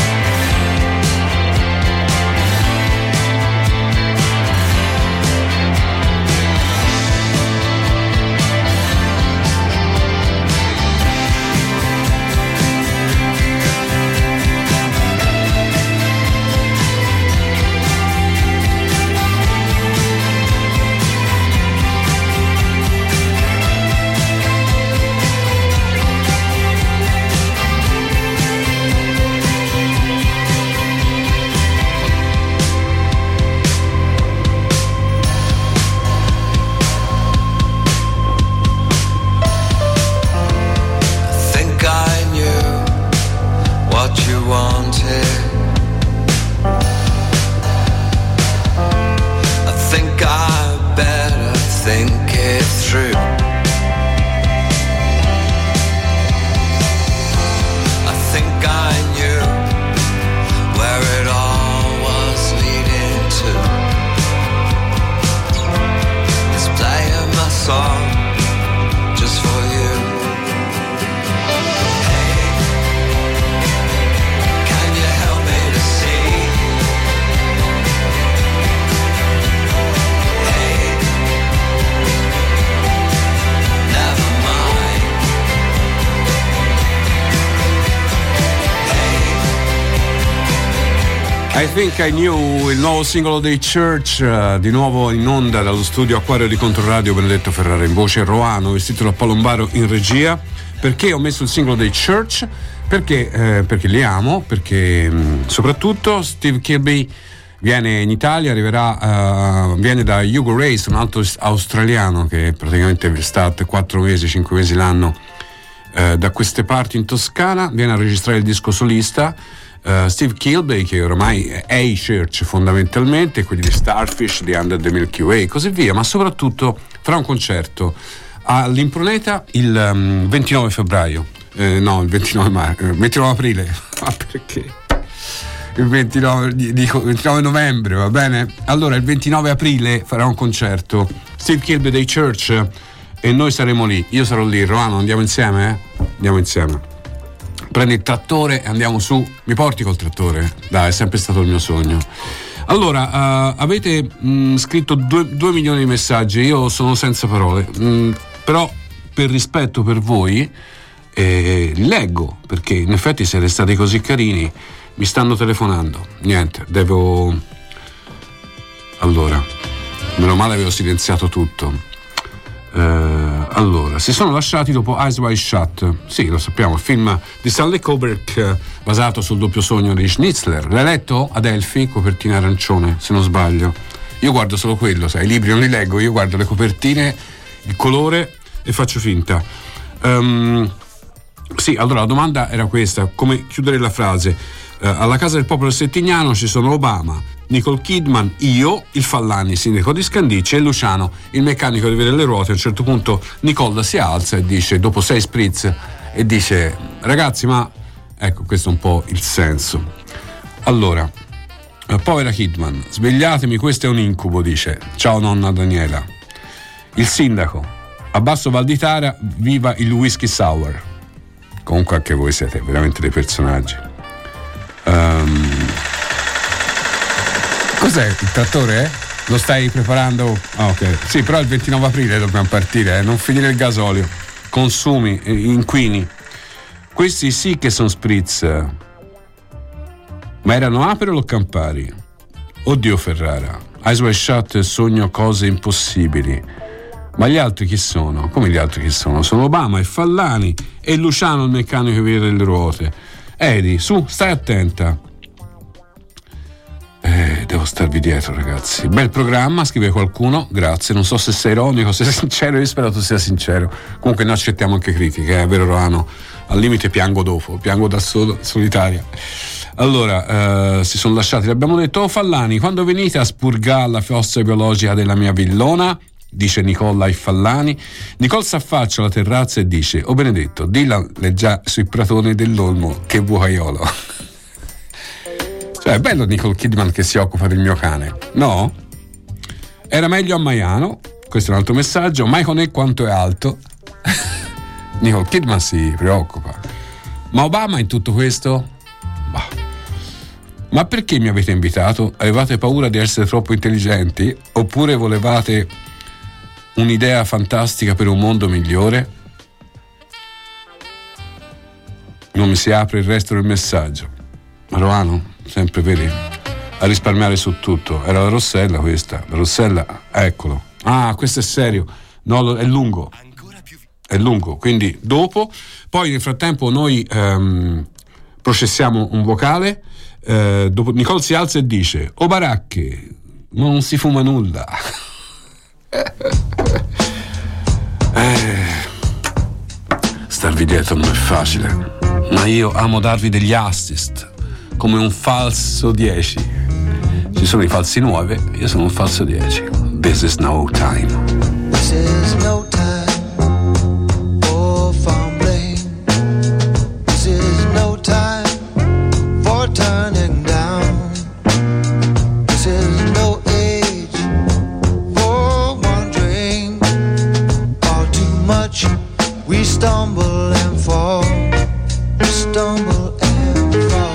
I think I knew what you wanted. I think I better think it through. I think I knew where it all was leading to. It's playing my song just for you. Hey, can you help me to see? Hey, never mind. I Think I Knew, il nuovo singolo dei Church, di nuovo in onda dallo studio Acquario di Controradio. Benedetto Ferrara in voce, Roano vestito da Palombaro in regia. Perché ho messo il singolo dei Church? Perché li amo, perché soprattutto Steve Kilbey viene in Italia, viene da Hugo Race, un altro australiano che praticamente sta 4 mesi, 5 mesi l'anno da queste parti in Toscana, viene a registrare il disco solista. Steve Kilbey, che ormai è i Church fondamentalmente, quelli di Starfish, di Under the Milky Way e così via, ma soprattutto farà un concerto all'Impruneta il 29 febbraio, no, il 29 aprile, ma perché? Il 29 novembre, va bene? Allora il 29 aprile farà un concerto Steve Kilbey dei Church e noi saremo lì, io sarò lì. Roano, andiamo insieme? Andiamo insieme. prendi il trattore e andiamo su. Mi porti col trattore? Dai, è sempre stato il mio sogno. Allora, avete scritto 2 milioni di messaggi, io sono senza parole, però per rispetto per voi li leggo, perché in effetti siete stati così carini. Mi stanno telefonando, niente, allora, meno male avevo silenziato tutto. Allora, si sono lasciati dopo Eyes Wide Shut. Sì, lo sappiamo, il film di Stanley Kubrick basato sul doppio sogno di Schnitzler. L'hai letto? Adelphi, copertina arancione, se non sbaglio. Io guardo solo quello, sai, i libri non li leggo, io guardo le copertine, il colore e faccio finta. Sì, allora la domanda era questa: come chiudere la frase? Alla Casa del Popolo Settignano ci sono Obama, Nicole Kidman, io, il Fallani, sindaco di Scandicci, e Luciano, il meccanico di vedere le ruote. A un certo punto Nicole si alza e dice, dopo 6 spritz, e dice: ragazzi, ma ecco, questo è un po' il senso. Allora, povera Kidman, svegliatemi, questo è un incubo, dice. Ciao nonna Daniela. Il sindaco: a Basso Val di Tara viva il whisky sour. Comunque anche voi siete veramente dei personaggi. Cos'è il trattore? Lo stai preparando? Ah, ok. Sì, però il 29 aprile dobbiamo partire, non finire il gasolio. Consumi, inquini. Questi sì che sono spritz. Ma erano Aperol o Campari? Oddio Ferrara. Eyes Wide Shut, sogno cose impossibili. Ma gli altri chi sono? Come gli altri chi sono? Sono Obama e Fallani e Luciano, il meccanico che vede le ruote. Edi, su, stai attenta. Devo starvi dietro, ragazzi. Bel programma, scrive qualcuno, grazie. Non so se sei ironico, se sei sincero, io spero tu sia sincero. Comunque noi accettiamo anche critiche, vero Roano? Al limite piango dopo, piango da solo, solitaria. Allora, si sono lasciati, l'abbiamo detto. Fallani, quando venite a spurgare la fossa biologica della mia villona? Dice Nicola ai Fallani. Nicole s'affaccia alla terrazza e dice: oh Benedetto, dilla già sui pratoni dell'Olmo che bucaiolo. Cioè è bello Nicole Kidman che si occupa del mio cane, no? Era meglio a Maiano. Questo è un altro messaggio. Mai con è quanto è alto. Nicole Kidman si preoccupa. Ma Obama in tutto questo? Bah. Ma perché mi avete invitato? Avevate paura di essere troppo intelligenti? Oppure volevate un'idea fantastica per un mondo migliore? Non mi si apre il resto del messaggio. Maroano, sempre vedi, a risparmiare su tutto. Era la Rossella questa. La Rossella, eccolo. Ah, questo è serio. No, è lungo. È lungo, quindi dopo. Poi nel frattempo noi processiamo un vocale. Dopo Nicole si alza e dice: o baracche, non si fuma nulla. Starvi dietro non è facile, ma io amo darvi degli assist come un falso 10. Ci sono i falsi 9, io sono un falso 10. This is no time. This is no time for fumbling. This is no time for turning down. This is no age for wondering. All too much we stumble and fall. We stumble and fall.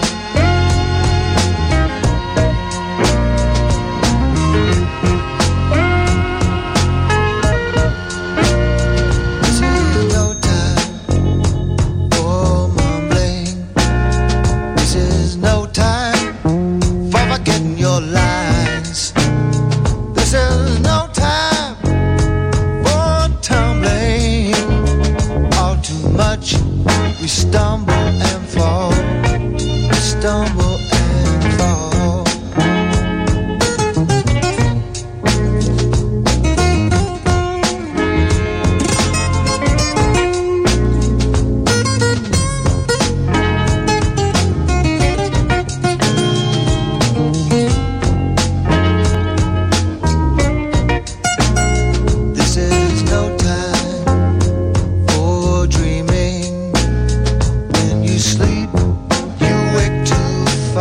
We stumble and fall. We stumble and fall. This is no time for dreaming. Sleep, you wake too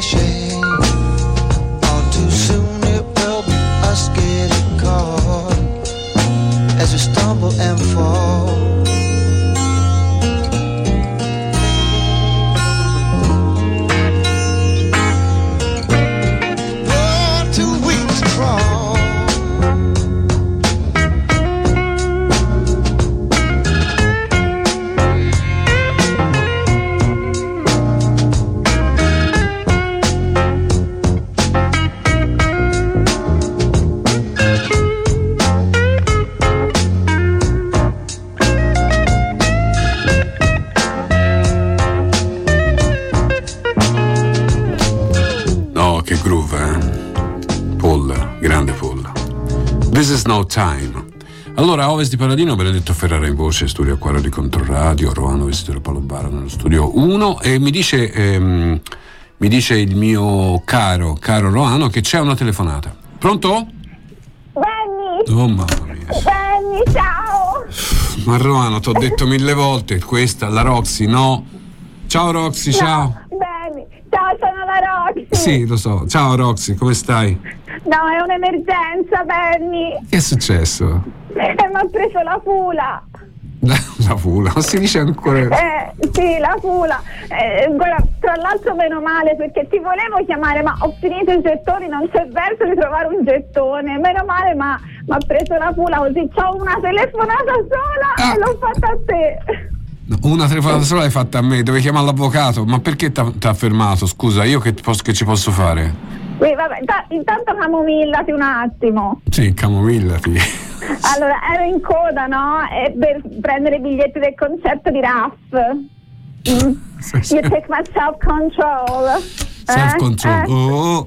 shame. All too soon it will be us getting caught as we stumble and fall. Che groove, Paul, grande Paul. This is no time. Allora, a ovest di Paladino, Benedetto Ferrara in voce, studio Acquario di Controradio, Roano Vestito Palombaro nello studio 1, e mi dice il mio caro Roano che c'è una telefonata. Pronto? Benny! Oh mamma mia. Benny, ciao! Ma Roano, t'ho detto 1000 volte, questa, la Roxy, no? Ciao Roxy, ciao! Benny, ciao, sono la Roxy! Sì, lo so. Ciao Roxy, come stai? No, è un'emergenza, Benny! Che è successo? Mi ha preso la fula! La fula, non si dice ancora? Sì, la fula. Guarda, tra l'altro meno male, perché ti volevo chiamare, ma ho finito i gettoni, non c'è verso di trovare un gettone. Meno male, ma mi ha preso la fula, così c'ho una telefonata sola e l'ho fatta a te. No, una telefonata sola l'hai fatta a me, dovevi chiamare l'avvocato. Ma perché t'ha fermato? Scusa, io che ci posso fare? Sì, vabbè, intanto camomillati un attimo. Sì, camomillati. Allora, ero in coda, no? Per prendere i biglietti del concerto di Raff. You take my self-control. Self-control.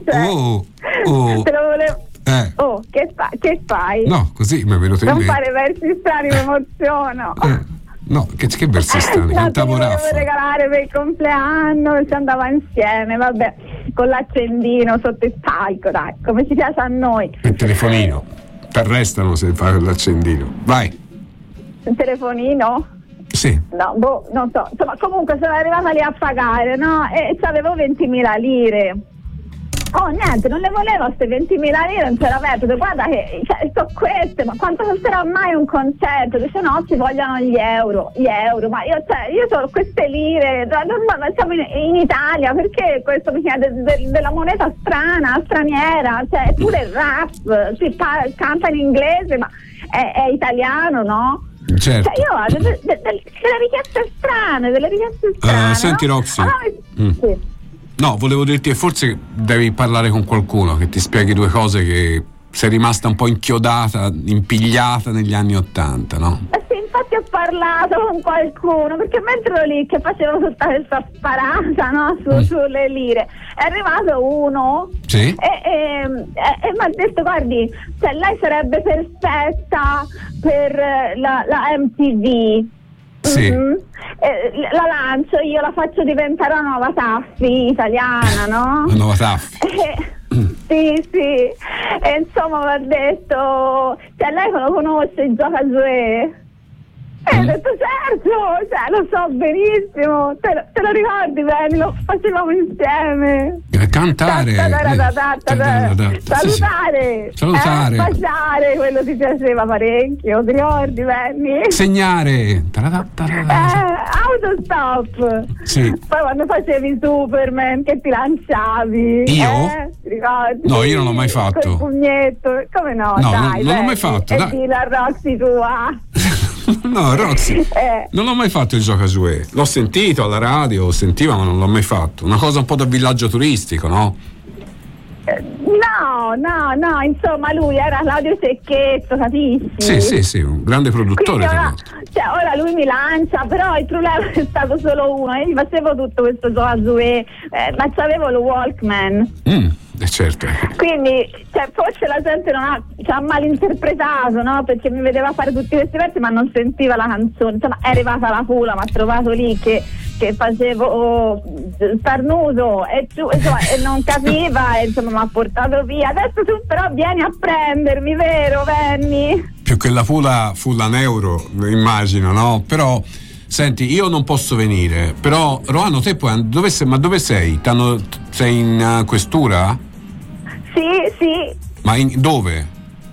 Te lo volevo... Oh, che fai? No, così mi è venuto in non mente. Non fare versi strani, mi emoziono. No, che versi strani? Cantavo Raff. Volevo regalare per il compleanno, ci andava insieme, vabbè, con l'accendino sotto il palco, dai, come ci piace a noi. Il telefonino, t'arrestano se fai l'accendino. Vai. Il telefonino? Sì. No, non so, insomma, comunque sono arrivata lì a pagare, no? E avevo 20.000 lire. Oh, niente, non le volevo queste 20.000 lire, non c'era aperto. Guarda che sto queste, ma quanto costerà mai un concerto? Dice no, ci vogliono gli euro, ma io ho queste lire, ma siamo in Italia, perché questo mi chiede della moneta straniera, cioè pure il rap, si canta in inglese, ma è italiano, no? Certo. Cioè io ho delle richieste strane, senti, no? Roxy. Sì. No, volevo dirti che forse devi parlare con qualcuno che ti spieghi due cose che sei rimasta un po' inchiodata, impigliata negli anni '80, no? Sì, infatti ho parlato con qualcuno, perché mentre ero lì che facevo tutta questa sparata, no, sulle lire, è arrivato uno, sì? e mi ha detto, guardi, cioè lei sarebbe perfetta per la MTV. Sì. La lancio, io la faccio diventare una nuova Taffi italiana, no? Una nuova Taffi. Sì. E insomma mi ha detto, cioè lei lo conosce il Gioca Zoe? E ho detto certo, cioè lo so benissimo, te lo ricordi bene, lo facevamo insieme. Cantare, salutare, baciare, quello ti piaceva parecchio, ti ricordi Benny? Segnare, autostop. Sì. Poi quando facevi Superman che ti lanciavi, io? Ti ricordi? No, io non l'ho mai fatto. Col pugnetto, come no? No, dai, non l'ho mai fatto. E di la Roxy tua. No, Roxy, non l'ho mai fatto il Gioca Zoe. L'ho sentito alla radio, sentiva, ma non l'ho mai fatto. Una cosa un po' da villaggio turistico, no? No, insomma lui era Claudio Cecchetto, capisci? Sì, un grande produttore. Ora lui mi lancia, però il problema è stato solo uno. Io gli facevo tutto questo Gioca Zoe, ma c'avevo lo Walkman. Certo. Quindi forse la gente ci ha malinterpretato, no? Perché mi vedeva fare tutti questi versi ma non sentiva la canzone. Insomma, è arrivata la fula, mi ha trovato lì che facevo starnuto e non capiva, e insomma mi ha portato via. Adesso tu però vieni a prendermi, vero Benny? Più che la fula fu la neuro, immagino, no? Però Senti, io non posso venire, però Roano, te puoi dove sei? Sei in questura? Sì. Ma dove?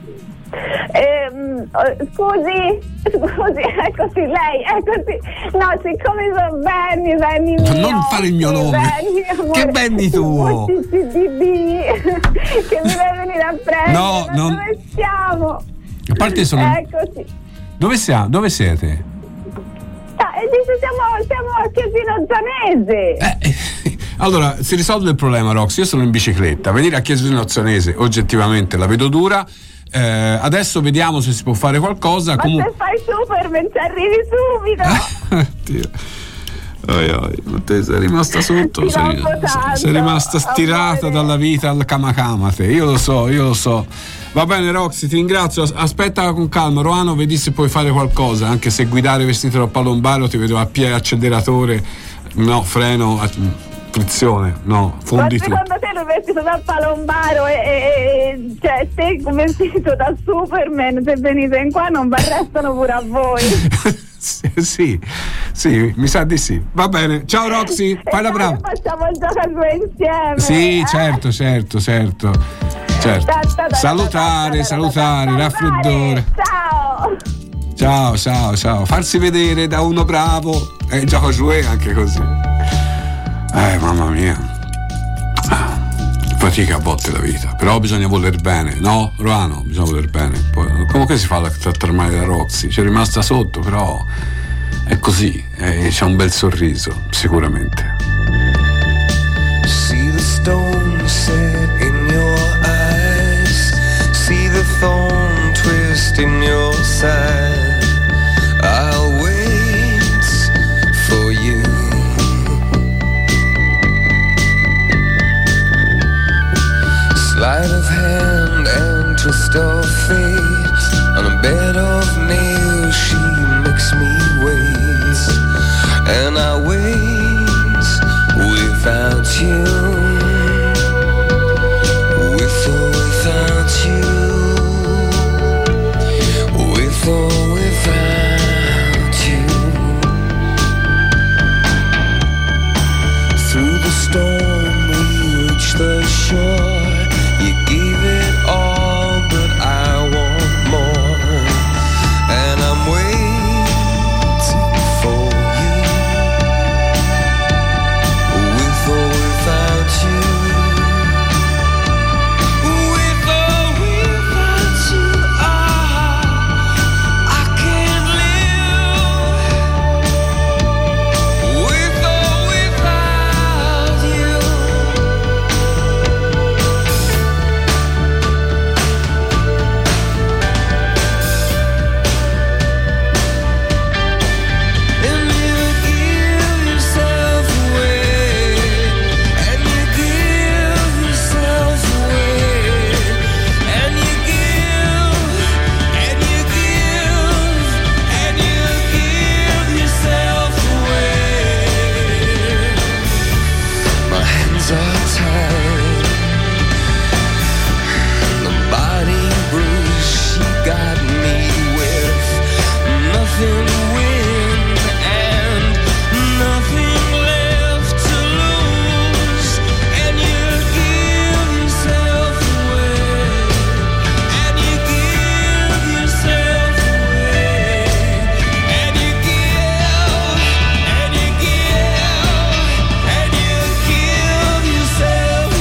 Scusi, eccoci lei, eccoci. No, siccome sono Benny mio. Non fare il mio nome. Benny, che Benny tuo? Che mi deve venire a prendere. No, dove siamo? A parte sono. Eccoci. Dove siete? Siamo a Chiesino Zanese. Allora, si risolve il problema, Rox. Io sono in bicicletta. Venire a Chiesino Zanese oggettivamente la vedo dura. Adesso vediamo se si può fare qualcosa. Ma se fai Superman ci arrivi subito. Ma te sei rimasta sotto, sei rimasta stirata dalla vita al kamakama te. Io lo so. Va bene, Roxy, ti ringrazio. Aspetta con calma, Roano, vedi se puoi fare qualcosa, anche se guidare vestito da palombaro ti vedo a piede acceleratore, no, freno, frizione, no, fondi tu. Ma secondo te il vestito da palombaro cioè te vestito da Superman, se venite in qua non vi arrestano pure a voi. Sì, mi sa di sì. Va bene, ciao Roxy, fai la brava. Facciamo il gioco insieme. Sì, certo. Salutare, raffreddore. Ciao. Farsi vedere da uno bravo. Gioco jouet anche così. Mamma mia. Fatica a volte la vita, però bisogna voler bene, no? Roano, bisogna voler bene. Poi, come si fa a trattare male la Roxy? C'è rimasta sotto, però è così, c'è un bel sorriso, sicuramente. See the stone set in your eyes, see the thorn twist in your side. I'll wait for you. Sleight of hand and twist of fate, on a bed of nails she makes me wait, and I wait without you, with or without you, with or without you. Through the storm we reach the shore. You gave it all, but I want more, and I'm waiting for you, with or without you, with or without you. I can't live with or without you. Yourself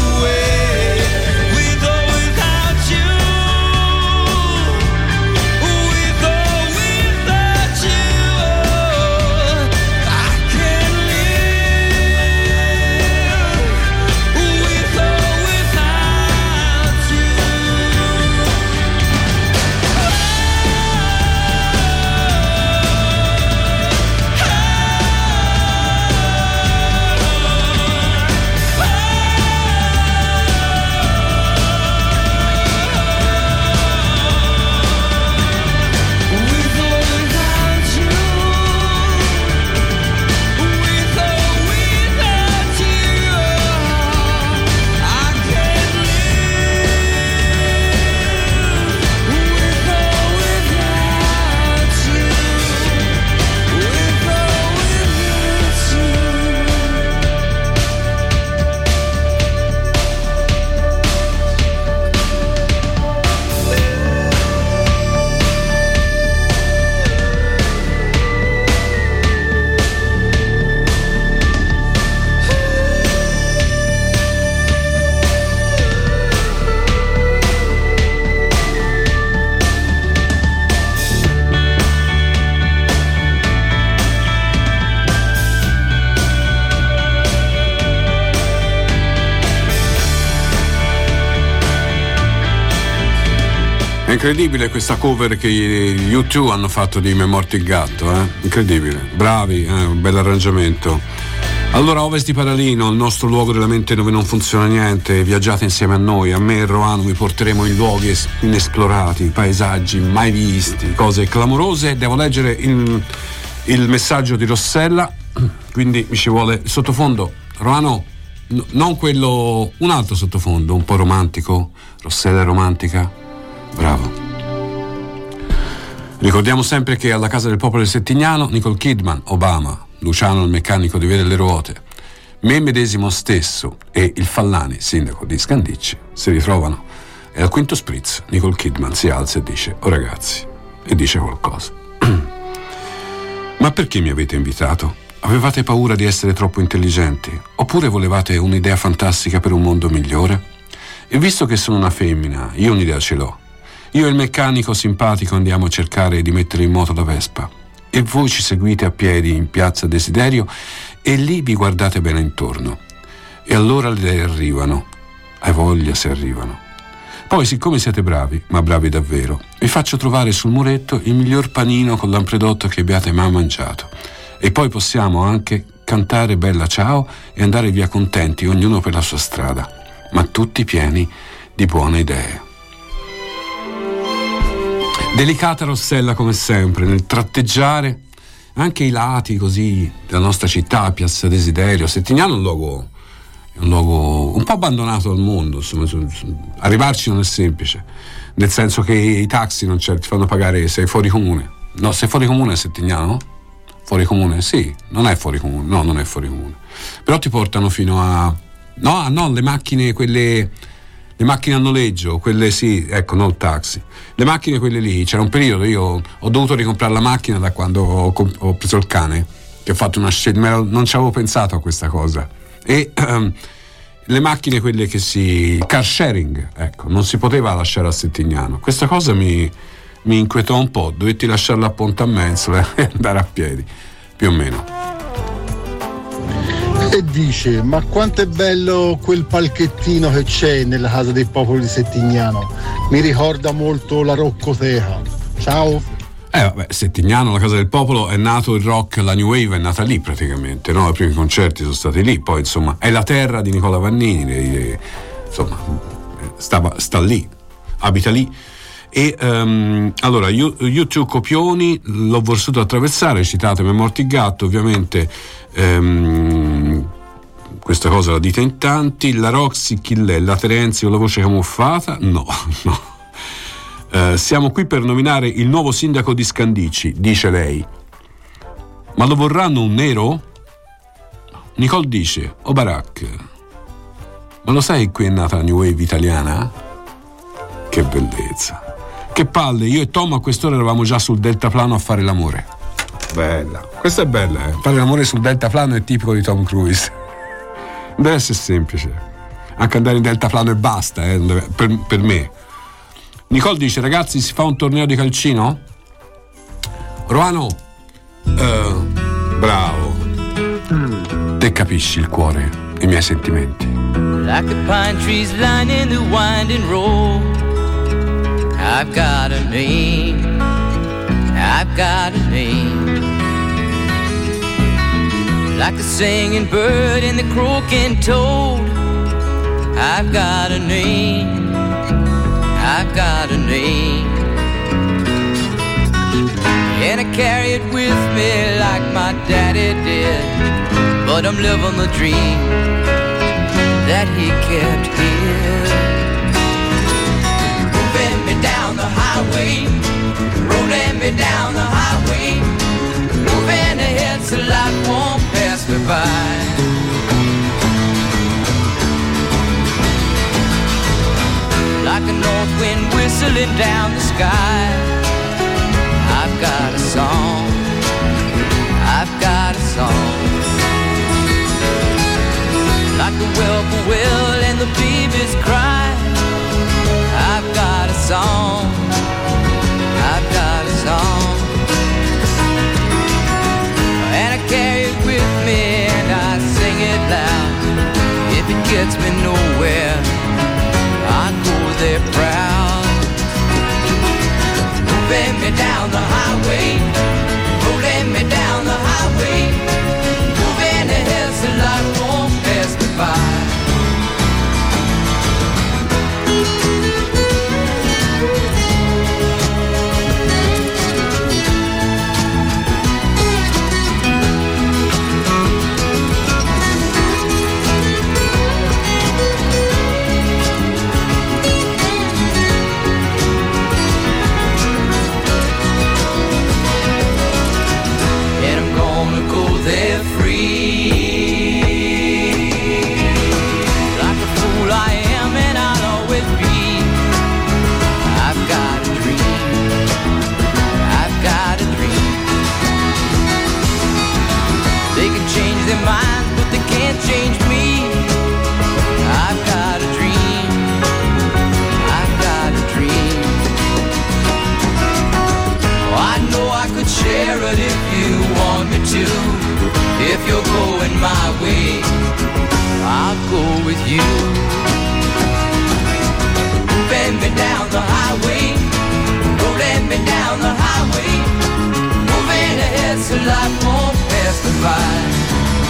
incredibile questa cover che gli U2 hanno fatto di Me morto il gatto, incredibile, bravi, un bel arrangiamento. Allora, Ovest di Paralino, il nostro luogo della mente dove non funziona niente, viaggiate insieme a noi, a me e Roano vi porteremo in luoghi inesplorati, paesaggi mai visti, cose clamorose. Devo leggere il messaggio di Rossella, quindi mi ci vuole il sottofondo. Roano, non quello, un altro sottofondo, un po' romantico. Rossella è romantica, bravo. Ricordiamo sempre che alla Casa del Popolo del Settignano, Nicole Kidman, Obama, Luciano il meccanico di Vede le Ruote, me medesimo stesso e il Fallani, sindaco di Scandicci, si ritrovano e al quinto spritz Nicole Kidman si alza e dice: "Oh ragazzi", e dice qualcosa. "Ma perché mi avete invitato? Avevate paura di essere troppo intelligenti? Oppure volevate un'idea fantastica per un mondo migliore? E visto che sono una femmina, io un'idea ce l'ho. Io e il meccanico simpatico andiamo a cercare di mettere in moto la Vespa. E voi ci seguite a piedi in piazza Desiderio e lì vi guardate bene intorno. E allora le idee arrivano. Hai voglia se arrivano. Poi, siccome siete bravi, ma bravi davvero, vi faccio trovare sul muretto il miglior panino con lampredotto che abbiate mai mangiato. E poi possiamo anche cantare Bella Ciao e andare via contenti, ognuno per la sua strada, ma tutti pieni di buone idee." Delicata Rossella come sempre nel tratteggiare anche i lati così della nostra città, Piazza Desiderio. Settignano è un luogo un po' abbandonato al mondo, insomma, arrivarci non è semplice, nel senso che i taxi non ti fanno pagare, sei fuori comune. No, sei fuori comune a Settignano? Fuori comune? Sì, non è fuori comune, no, non è fuori comune. Però ti portano fino a... No, le macchine quelle... Le macchine a noleggio, quelle sì, ecco, non il taxi. Le macchine quelle lì, c'era un periodo, io ho dovuto ricomprare la macchina da quando ho preso il cane, che ho fatto una scelta, non ci avevo pensato a questa cosa. E le macchine quelle che car sharing, ecco, non si poteva lasciare a Settignano. Questa cosa mi inquietò un po', dovetti lasciarla a Ponte a Mensola e andare a piedi, più o meno. E dice: "Ma quanto è bello quel palchettino che c'è nella Casa del Popolo di Settignano, mi ricorda molto la Roccoteca. Ciao." Vabbè, Settignano, la Casa del Popolo, è nato il rock, la New Wave è nata lì praticamente, no? I primi concerti sono stati lì, poi insomma è la terra di Nicola Vannini, insomma sta lì, abita lì. E allora U2 copioni, l'ho voluto attraversare, citate Me morto il gatto, ovviamente. Questa cosa la dite in tanti. La Roxy, Chillella, Terenzi con la voce camuffata, no. Siamo qui per nominare il nuovo sindaco di Scandicci, dice lei. Ma lo vorranno un nero? Nicole dice: "Oh Barack, ma lo sai che qui è nata la New Wave italiana?" Che bellezza, che palle, io e Tom a quest'ora eravamo già sul deltaplano a fare l'amore. Bella, questa è bella, eh? Fare l'amore sul deltaplano è tipico di Tom Cruise. Deve essere semplice, anche andare in deltaplano e basta, per me. Nicole dice: "Ragazzi, si fa un torneo di calcino?" Roano, bravo, te capisci il cuore, i miei sentimenti. Like the pine trees lining the winding road, I've got a name, I've got a name. Like the singing bird and the croaking toad, I've got a name, I've got a name. And I carry it with me like my daddy did, but I'm living the dream that he kept here. Moving me down the highway, rolling me down the highway, moving ahead so life won't pass me by. Like a north wind whistling down the sky, I've got a song, I've got a song. Like the whippoorwill and the babies cry, I've got a song, I've got a song. And I carry it with me and I sing it loud. If it gets me nowhere, I go there proud. down the highway, rolling me down the highway, moving ahead so life won't pass me by. Minds, but they can't change me. I've got a dream, I've got a dream. Oh, I know I could share it if you want me to. If you're going my way, I'll go with you. Bend me down the highway, rolling me down the highway, moving ahead so life won't pass me by.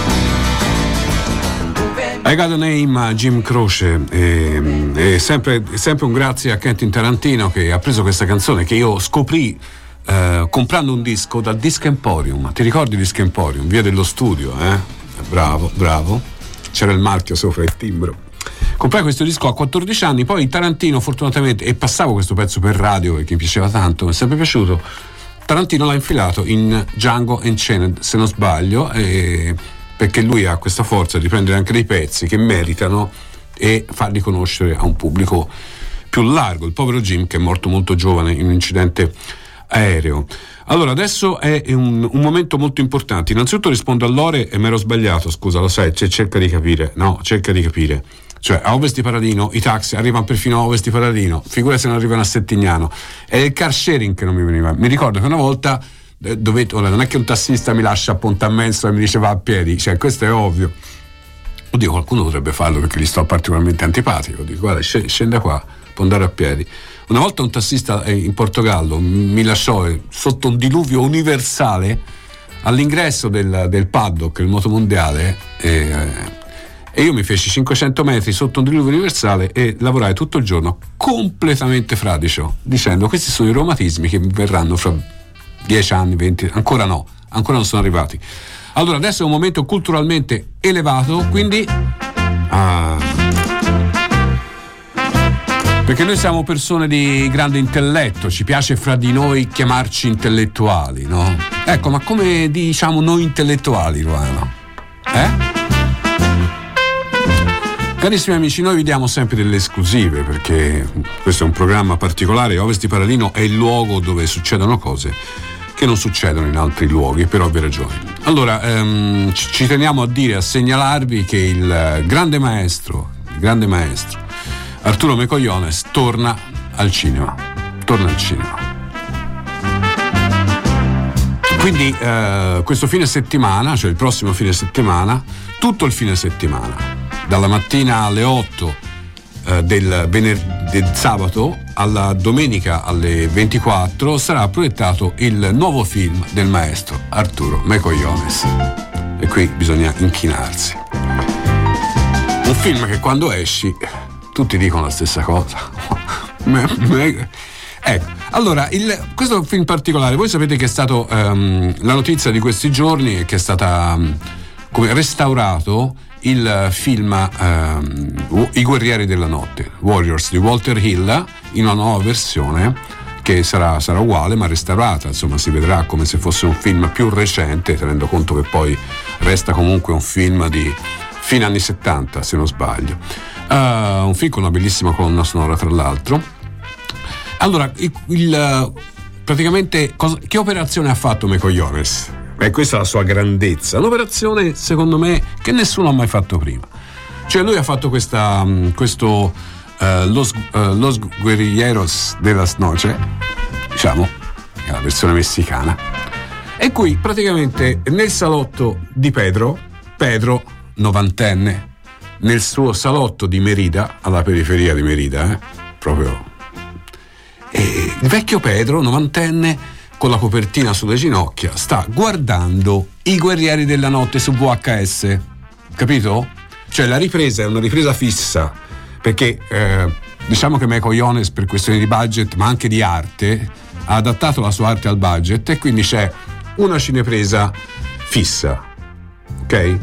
I Got a Name, Jim Croce, e sempre un grazie a Quentin Tarantino che ha preso questa canzone che io scoprì comprando un disco dal Disc Emporium. Ti ricordi Disc Emporium? Via dello Studio, bravo, c'era il marchio sopra, il timbro. Comprai questo disco a 14 anni, poi Tarantino fortunatamente, e passavo questo pezzo per radio perché mi piaceva tanto, mi è sempre piaciuto, Tarantino l'ha infilato in Django Unchained, se non sbaglio, perché lui ha questa forza di prendere anche dei pezzi che meritano e farli conoscere a un pubblico più largo. Il povero Jim, che è morto molto giovane in un incidente aereo. Allora, adesso è un momento molto importante. Innanzitutto rispondo a Lore e mi ero sbagliato, scusa, lo sai, cerca di capire. Cioè, a Ovest di Paradino i taxi arrivano perfino a Ovest di Paradino, figura se non arrivano a Settignano. È il car sharing che non mi veniva. Mi ricordo che una volta non è che un tassista mi lascia a Ponte a Menso e mi dice va a piedi, cioè questo è ovvio. Oddio, qualcuno potrebbe farlo perché gli sto particolarmente antipatico, dico guarda scenda qua, può andare a piedi. Una volta un tassista in Portogallo mi lasciò sotto un diluvio universale all'ingresso del paddock, il motomondiale, e io mi feci 500 metri sotto un diluvio universale e lavorai tutto il giorno completamente fradicio, dicendo questi sono i reumatismi che mi verranno fra 10 anni, 20, ancora non sono arrivati. Allora adesso è un momento culturalmente elevato, quindi perché noi siamo persone di grande intelletto, ci piace fra di noi chiamarci intellettuali, no? Ecco, ma come diciamo noi intellettuali, Ruano? Carissimi amici, noi vi diamo sempre delle esclusive perché questo è un programma particolare. Ovest di Paradino è il luogo dove succedono cose che non succedono in altri luoghi per ovvie ragioni. Allora, ci teniamo a segnalarvi che il grande maestro Arturo Mecogliones torna al cinema. Quindi questo fine settimana, cioè il prossimo fine settimana, tutto il fine settimana, dalla mattina alle 8 del sabato alla domenica alle 24 sarà proiettato il nuovo film del maestro Arturo Mecogliones, e qui bisogna inchinarsi. Un film che quando esci tutti dicono la stessa cosa. Ecco, allora questo film particolare, voi sapete che è stato la notizia di questi giorni è che è stata come restaurato il film I guerrieri della notte, Warriors di Walter Hill, in una nuova versione che sarà uguale ma restaurata, insomma si vedrà come se fosse un film più recente, tenendo conto che poi resta comunque un film di fine anni 70 se non sbaglio, un film con una bellissima colonna sonora tra l'altro. Allora praticamente che operazione ha fatto Mecogliones? Questa è la sua grandezza, un'operazione secondo me che nessuno ha mai fatto prima. Cioè lui ha fatto questo Los Guerrilleros de las Noche, diciamo, è la versione messicana, e qui praticamente nel salotto di Pedro, 90enne, nel suo salotto di Merida, alla periferia di Merida, proprio, E il vecchio Pedro, novantenne, con la copertina sulle ginocchia, sta guardando I Guerrieri della Notte su VHS, capito? Cioè la ripresa è una ripresa fissa, perché diciamo che Meco Iones, per questioni di budget ma anche di arte, ha adattato la sua arte al budget, e quindi c'è una cinepresa fissa, ok?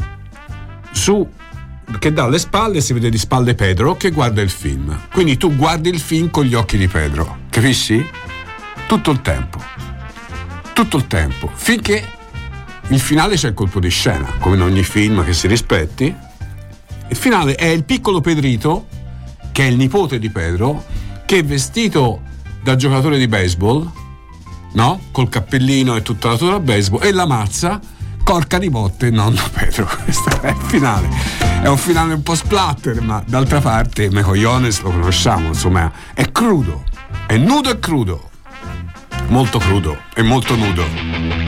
Che dalle spalle si vede di spalle Pedro che guarda il film, quindi tu guardi il film con gli occhi di Pedro, capisci? Tutto il tempo, finché il finale c'è il colpo di scena, come in ogni film che si rispetti. Il finale è il piccolo Pedrito, che è il nipote di Pedro, che è vestito da giocatore di baseball, no? Col cappellino e tutta la tuta da baseball, e la mazza, corca di botte, nonno Pedro. Questo è il finale. È un finale un po' splatter, ma d'altra parte Meco Iones lo conosciamo, insomma, è crudo, è nudo e crudo, molto crudo e molto nudo.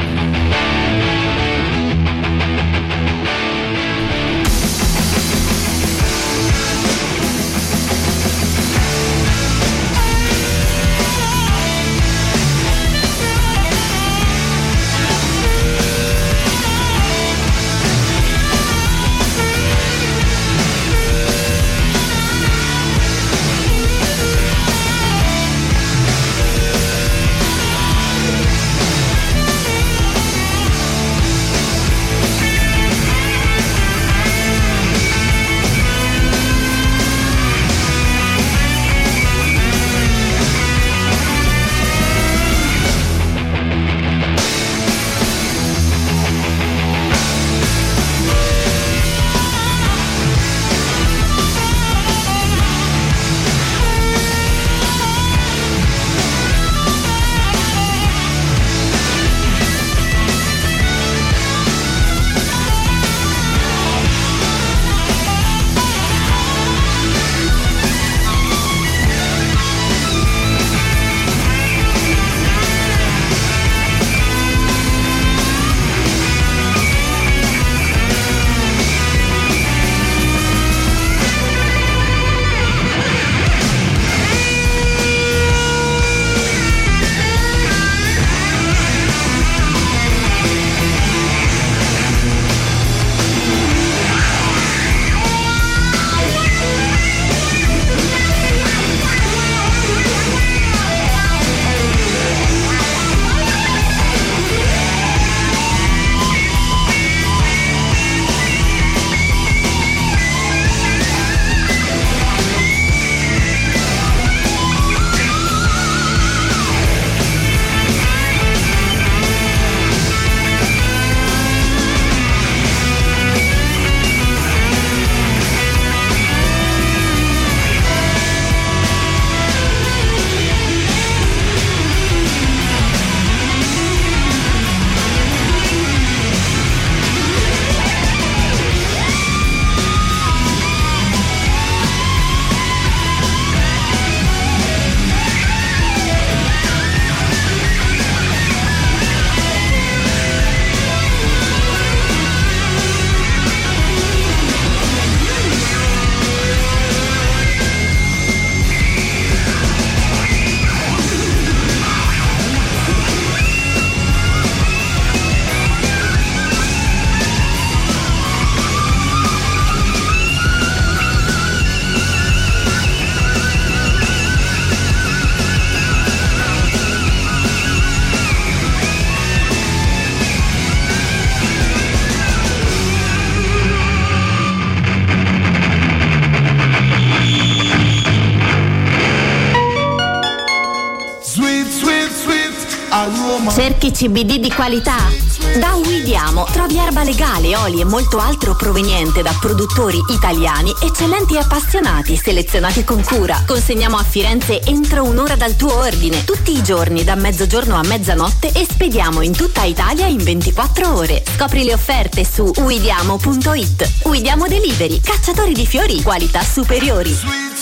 Cerchi CBD di qualità? Da Uidiamo trovi erba legale, oli e molto altro proveniente da produttori italiani eccellenti e appassionati, selezionati con cura. Consegniamo a Firenze entro un'ora dal tuo ordine, tutti i giorni da mezzogiorno a mezzanotte, e spediamo in tutta Italia in 24 ore. Scopri le offerte su uidiamo.it. Uidiamo Delivery, cacciatori di fiori, qualità superiori.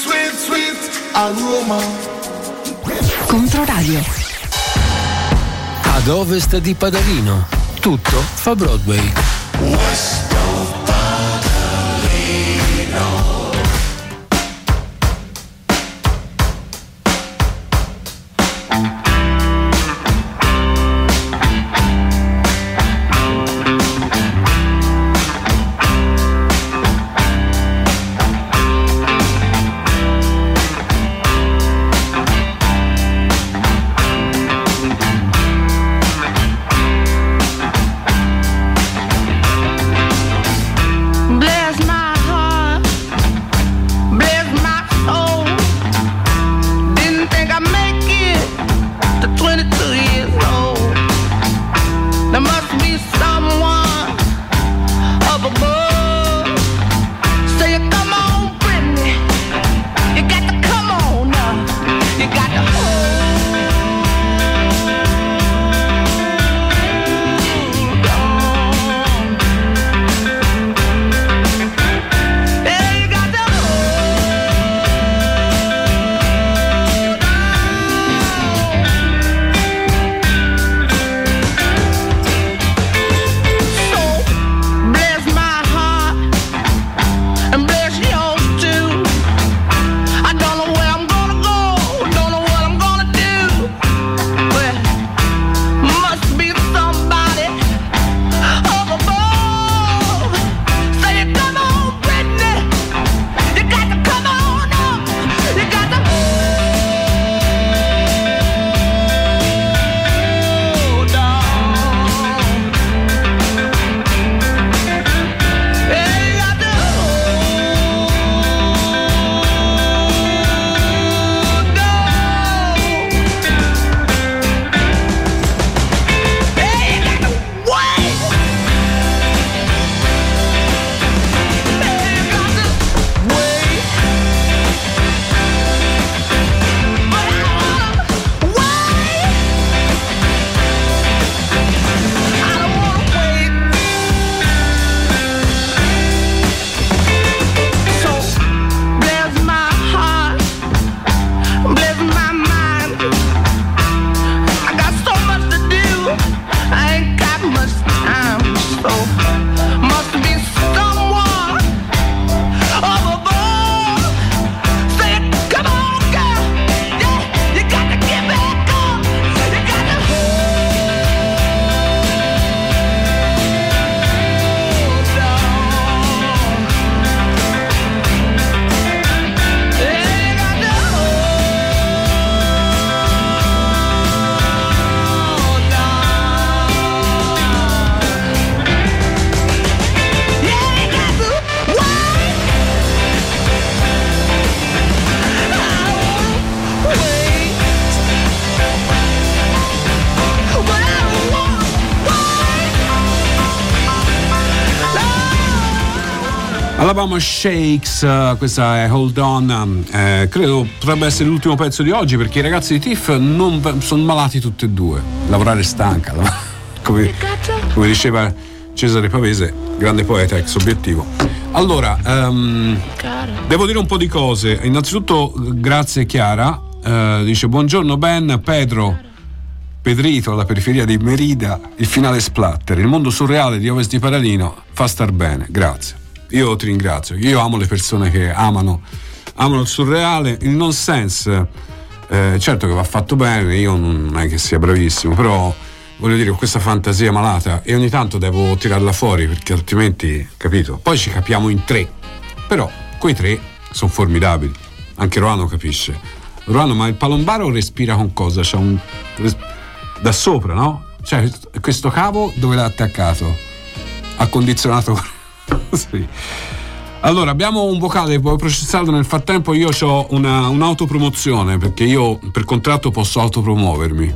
Controradio. Ad ovest di Padalino, tutto fa Broadway. Alabama Shakes, questa è Hold On, credo potrebbe essere l'ultimo pezzo di oggi, perché i ragazzi di TIFF sono malati tutti e due, lavorare è stanca, come diceva Cesare Pavese, grande poeta, ex Obiettivo. Allora, devo dire un po' di cose. Innanzitutto grazie Chiara, dice buongiorno Ben, Pedrito alla periferia di Merida, il finale splatter, il mondo surreale di Ovest di Paradino fa star bene, grazie. Io ti ringrazio, io amo le persone che amano il surreale, il nonsense, certo che va fatto bene, io non è che sia bravissimo, però voglio dire, con questa fantasia malata, e ogni tanto devo tirarla fuori, perché altrimenti, capito? Poi ci capiamo in 3, però quei 3 sono formidabili, anche Roano capisce. Roano, ma il palombaro respira con cosa? C'ha da sopra, no? Cioè, questo cavo dove l'ha attaccato? Ha condizionato. Sì. Allora, abbiamo un vocale, poi processato. Nel frattempo io ho un'autopromozione, perché io per contratto posso autopromuovermi.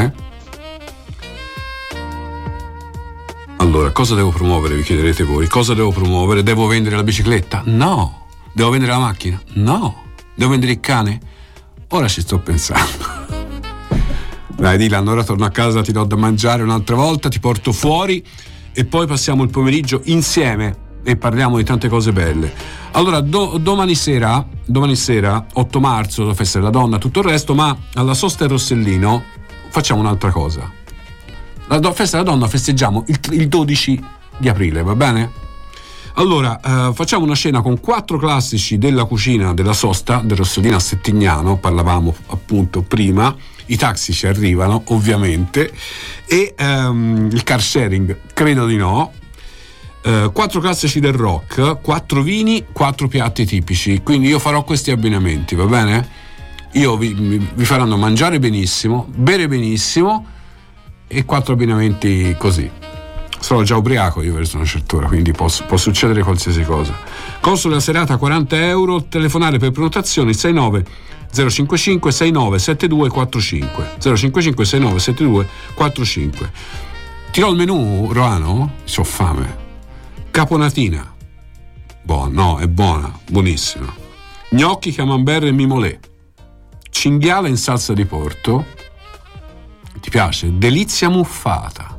Allora, cosa devo promuovere, vi chiederete voi? Cosa devo promuovere? Devo vendere la bicicletta? No. Devo vendere la macchina? No. Devo vendere il cane? Ora ci sto pensando. Dai Dylan, ora torno a casa, ti do da mangiare un'altra volta, ti porto fuori e poi passiamo il pomeriggio insieme e parliamo di tante cose belle. Allora, domani sera 8 marzo, la festa della donna, tutto il resto, ma alla Sosta e Rossellino facciamo un'altra cosa. La festa della donna festeggiamo il 12 di aprile, va bene? Allora, facciamo una cena con 4 classici della cucina della Sosta, del Rossellino a Settignano, parlavamo appunto prima, i taxi ci arrivano ovviamente, e il car sharing credo di no. 4 classici del rock, 4 vini, 4 piatti tipici, quindi io farò questi abbinamenti, va bene? Io vi faranno mangiare benissimo, bere benissimo e 4 abbinamenti così. Sono già ubriaco io verso una certa ora, quindi può succedere qualsiasi cosa. Costo della serata €40, telefonare per prenotazioni 69 055 69 72 45 055 69 72 45. Tirò il menù, Roano? C'ho fame. Caponatina, no, è buona, buonissima. Gnocchi, camembert e mimolè, cinghiale in salsa di porto, ti piace? Delizia muffata,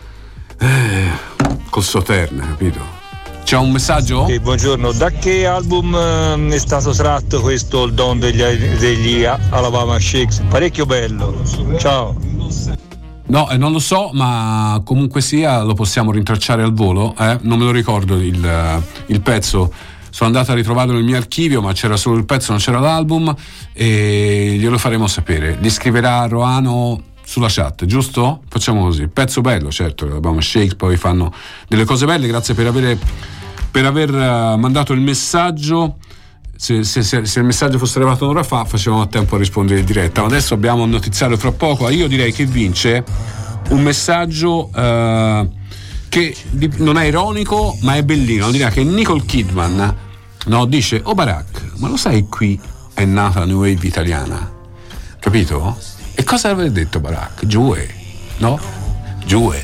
col Sauterne, capito? C'è un messaggio? Buongiorno, da che album è stato tratto questo Il Don degli Alabama Shakes? Parecchio bello, ciao. No, non lo so, ma comunque sia lo possiamo rintracciare al volo, non me lo ricordo il pezzo, sono andato a ritrovarlo nel mio archivio, ma c'era solo il pezzo, non c'era l'album, e glielo faremo sapere. Gli scriverà Roano sulla chat, giusto? Facciamo così, pezzo bello, certo, Alabama Shakes, poi fanno delle cose belle, grazie per aver mandato il messaggio. Se il messaggio fosse arrivato un'ora fa facevamo a tempo a rispondere in diretta, ma adesso abbiamo un notiziario fra poco. Io direi che vince un messaggio che non è ironico ma è bellino. Dirà che Nicole Kidman dice: oh Barack, ma lo sai qui è nata la new wave italiana, capito? E cosa avrebbe detto Barack? Giue, no? Giue,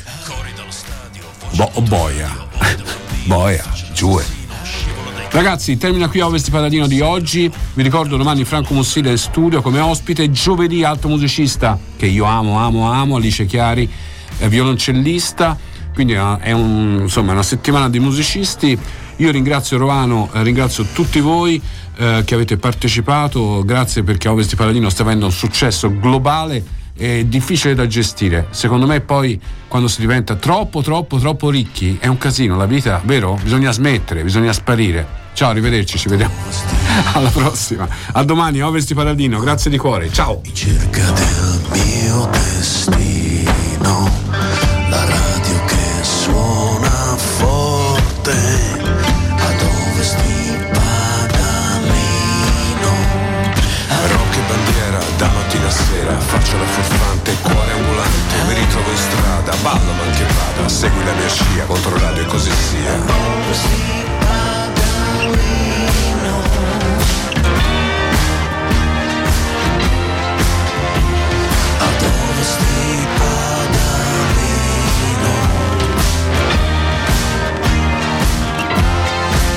boia, giue. Ragazzi, termina qui Ovest di Paradino di oggi. Vi ricordo domani Franco Mussile in studio come ospite. Giovedì altro musicista che io amo, Alice Chiari, violoncellista. Quindi è una settimana di musicisti. Io ringrazio Roano, ringrazio tutti voi che avete partecipato. Grazie, perché Ovest di Paradino sta avendo un successo globale e difficile da gestire. Secondo me poi quando si diventa troppo ricchi è un casino la vita, vero? Bisogna smettere, bisogna sparire. Ciao, arrivederci, ci vediamo alla prossima. A domani, Ovest di Paradino, grazie di cuore, ciao. In cerca del mio destino, la radio che suona forte, ad ovest di Paradino. Rock e bandiera, da mattina a sera, faccio la furfante, cuore ambulante, mi ritrovo in strada, ballo ma anche vada, segui la mia scia, contro radio e così sia.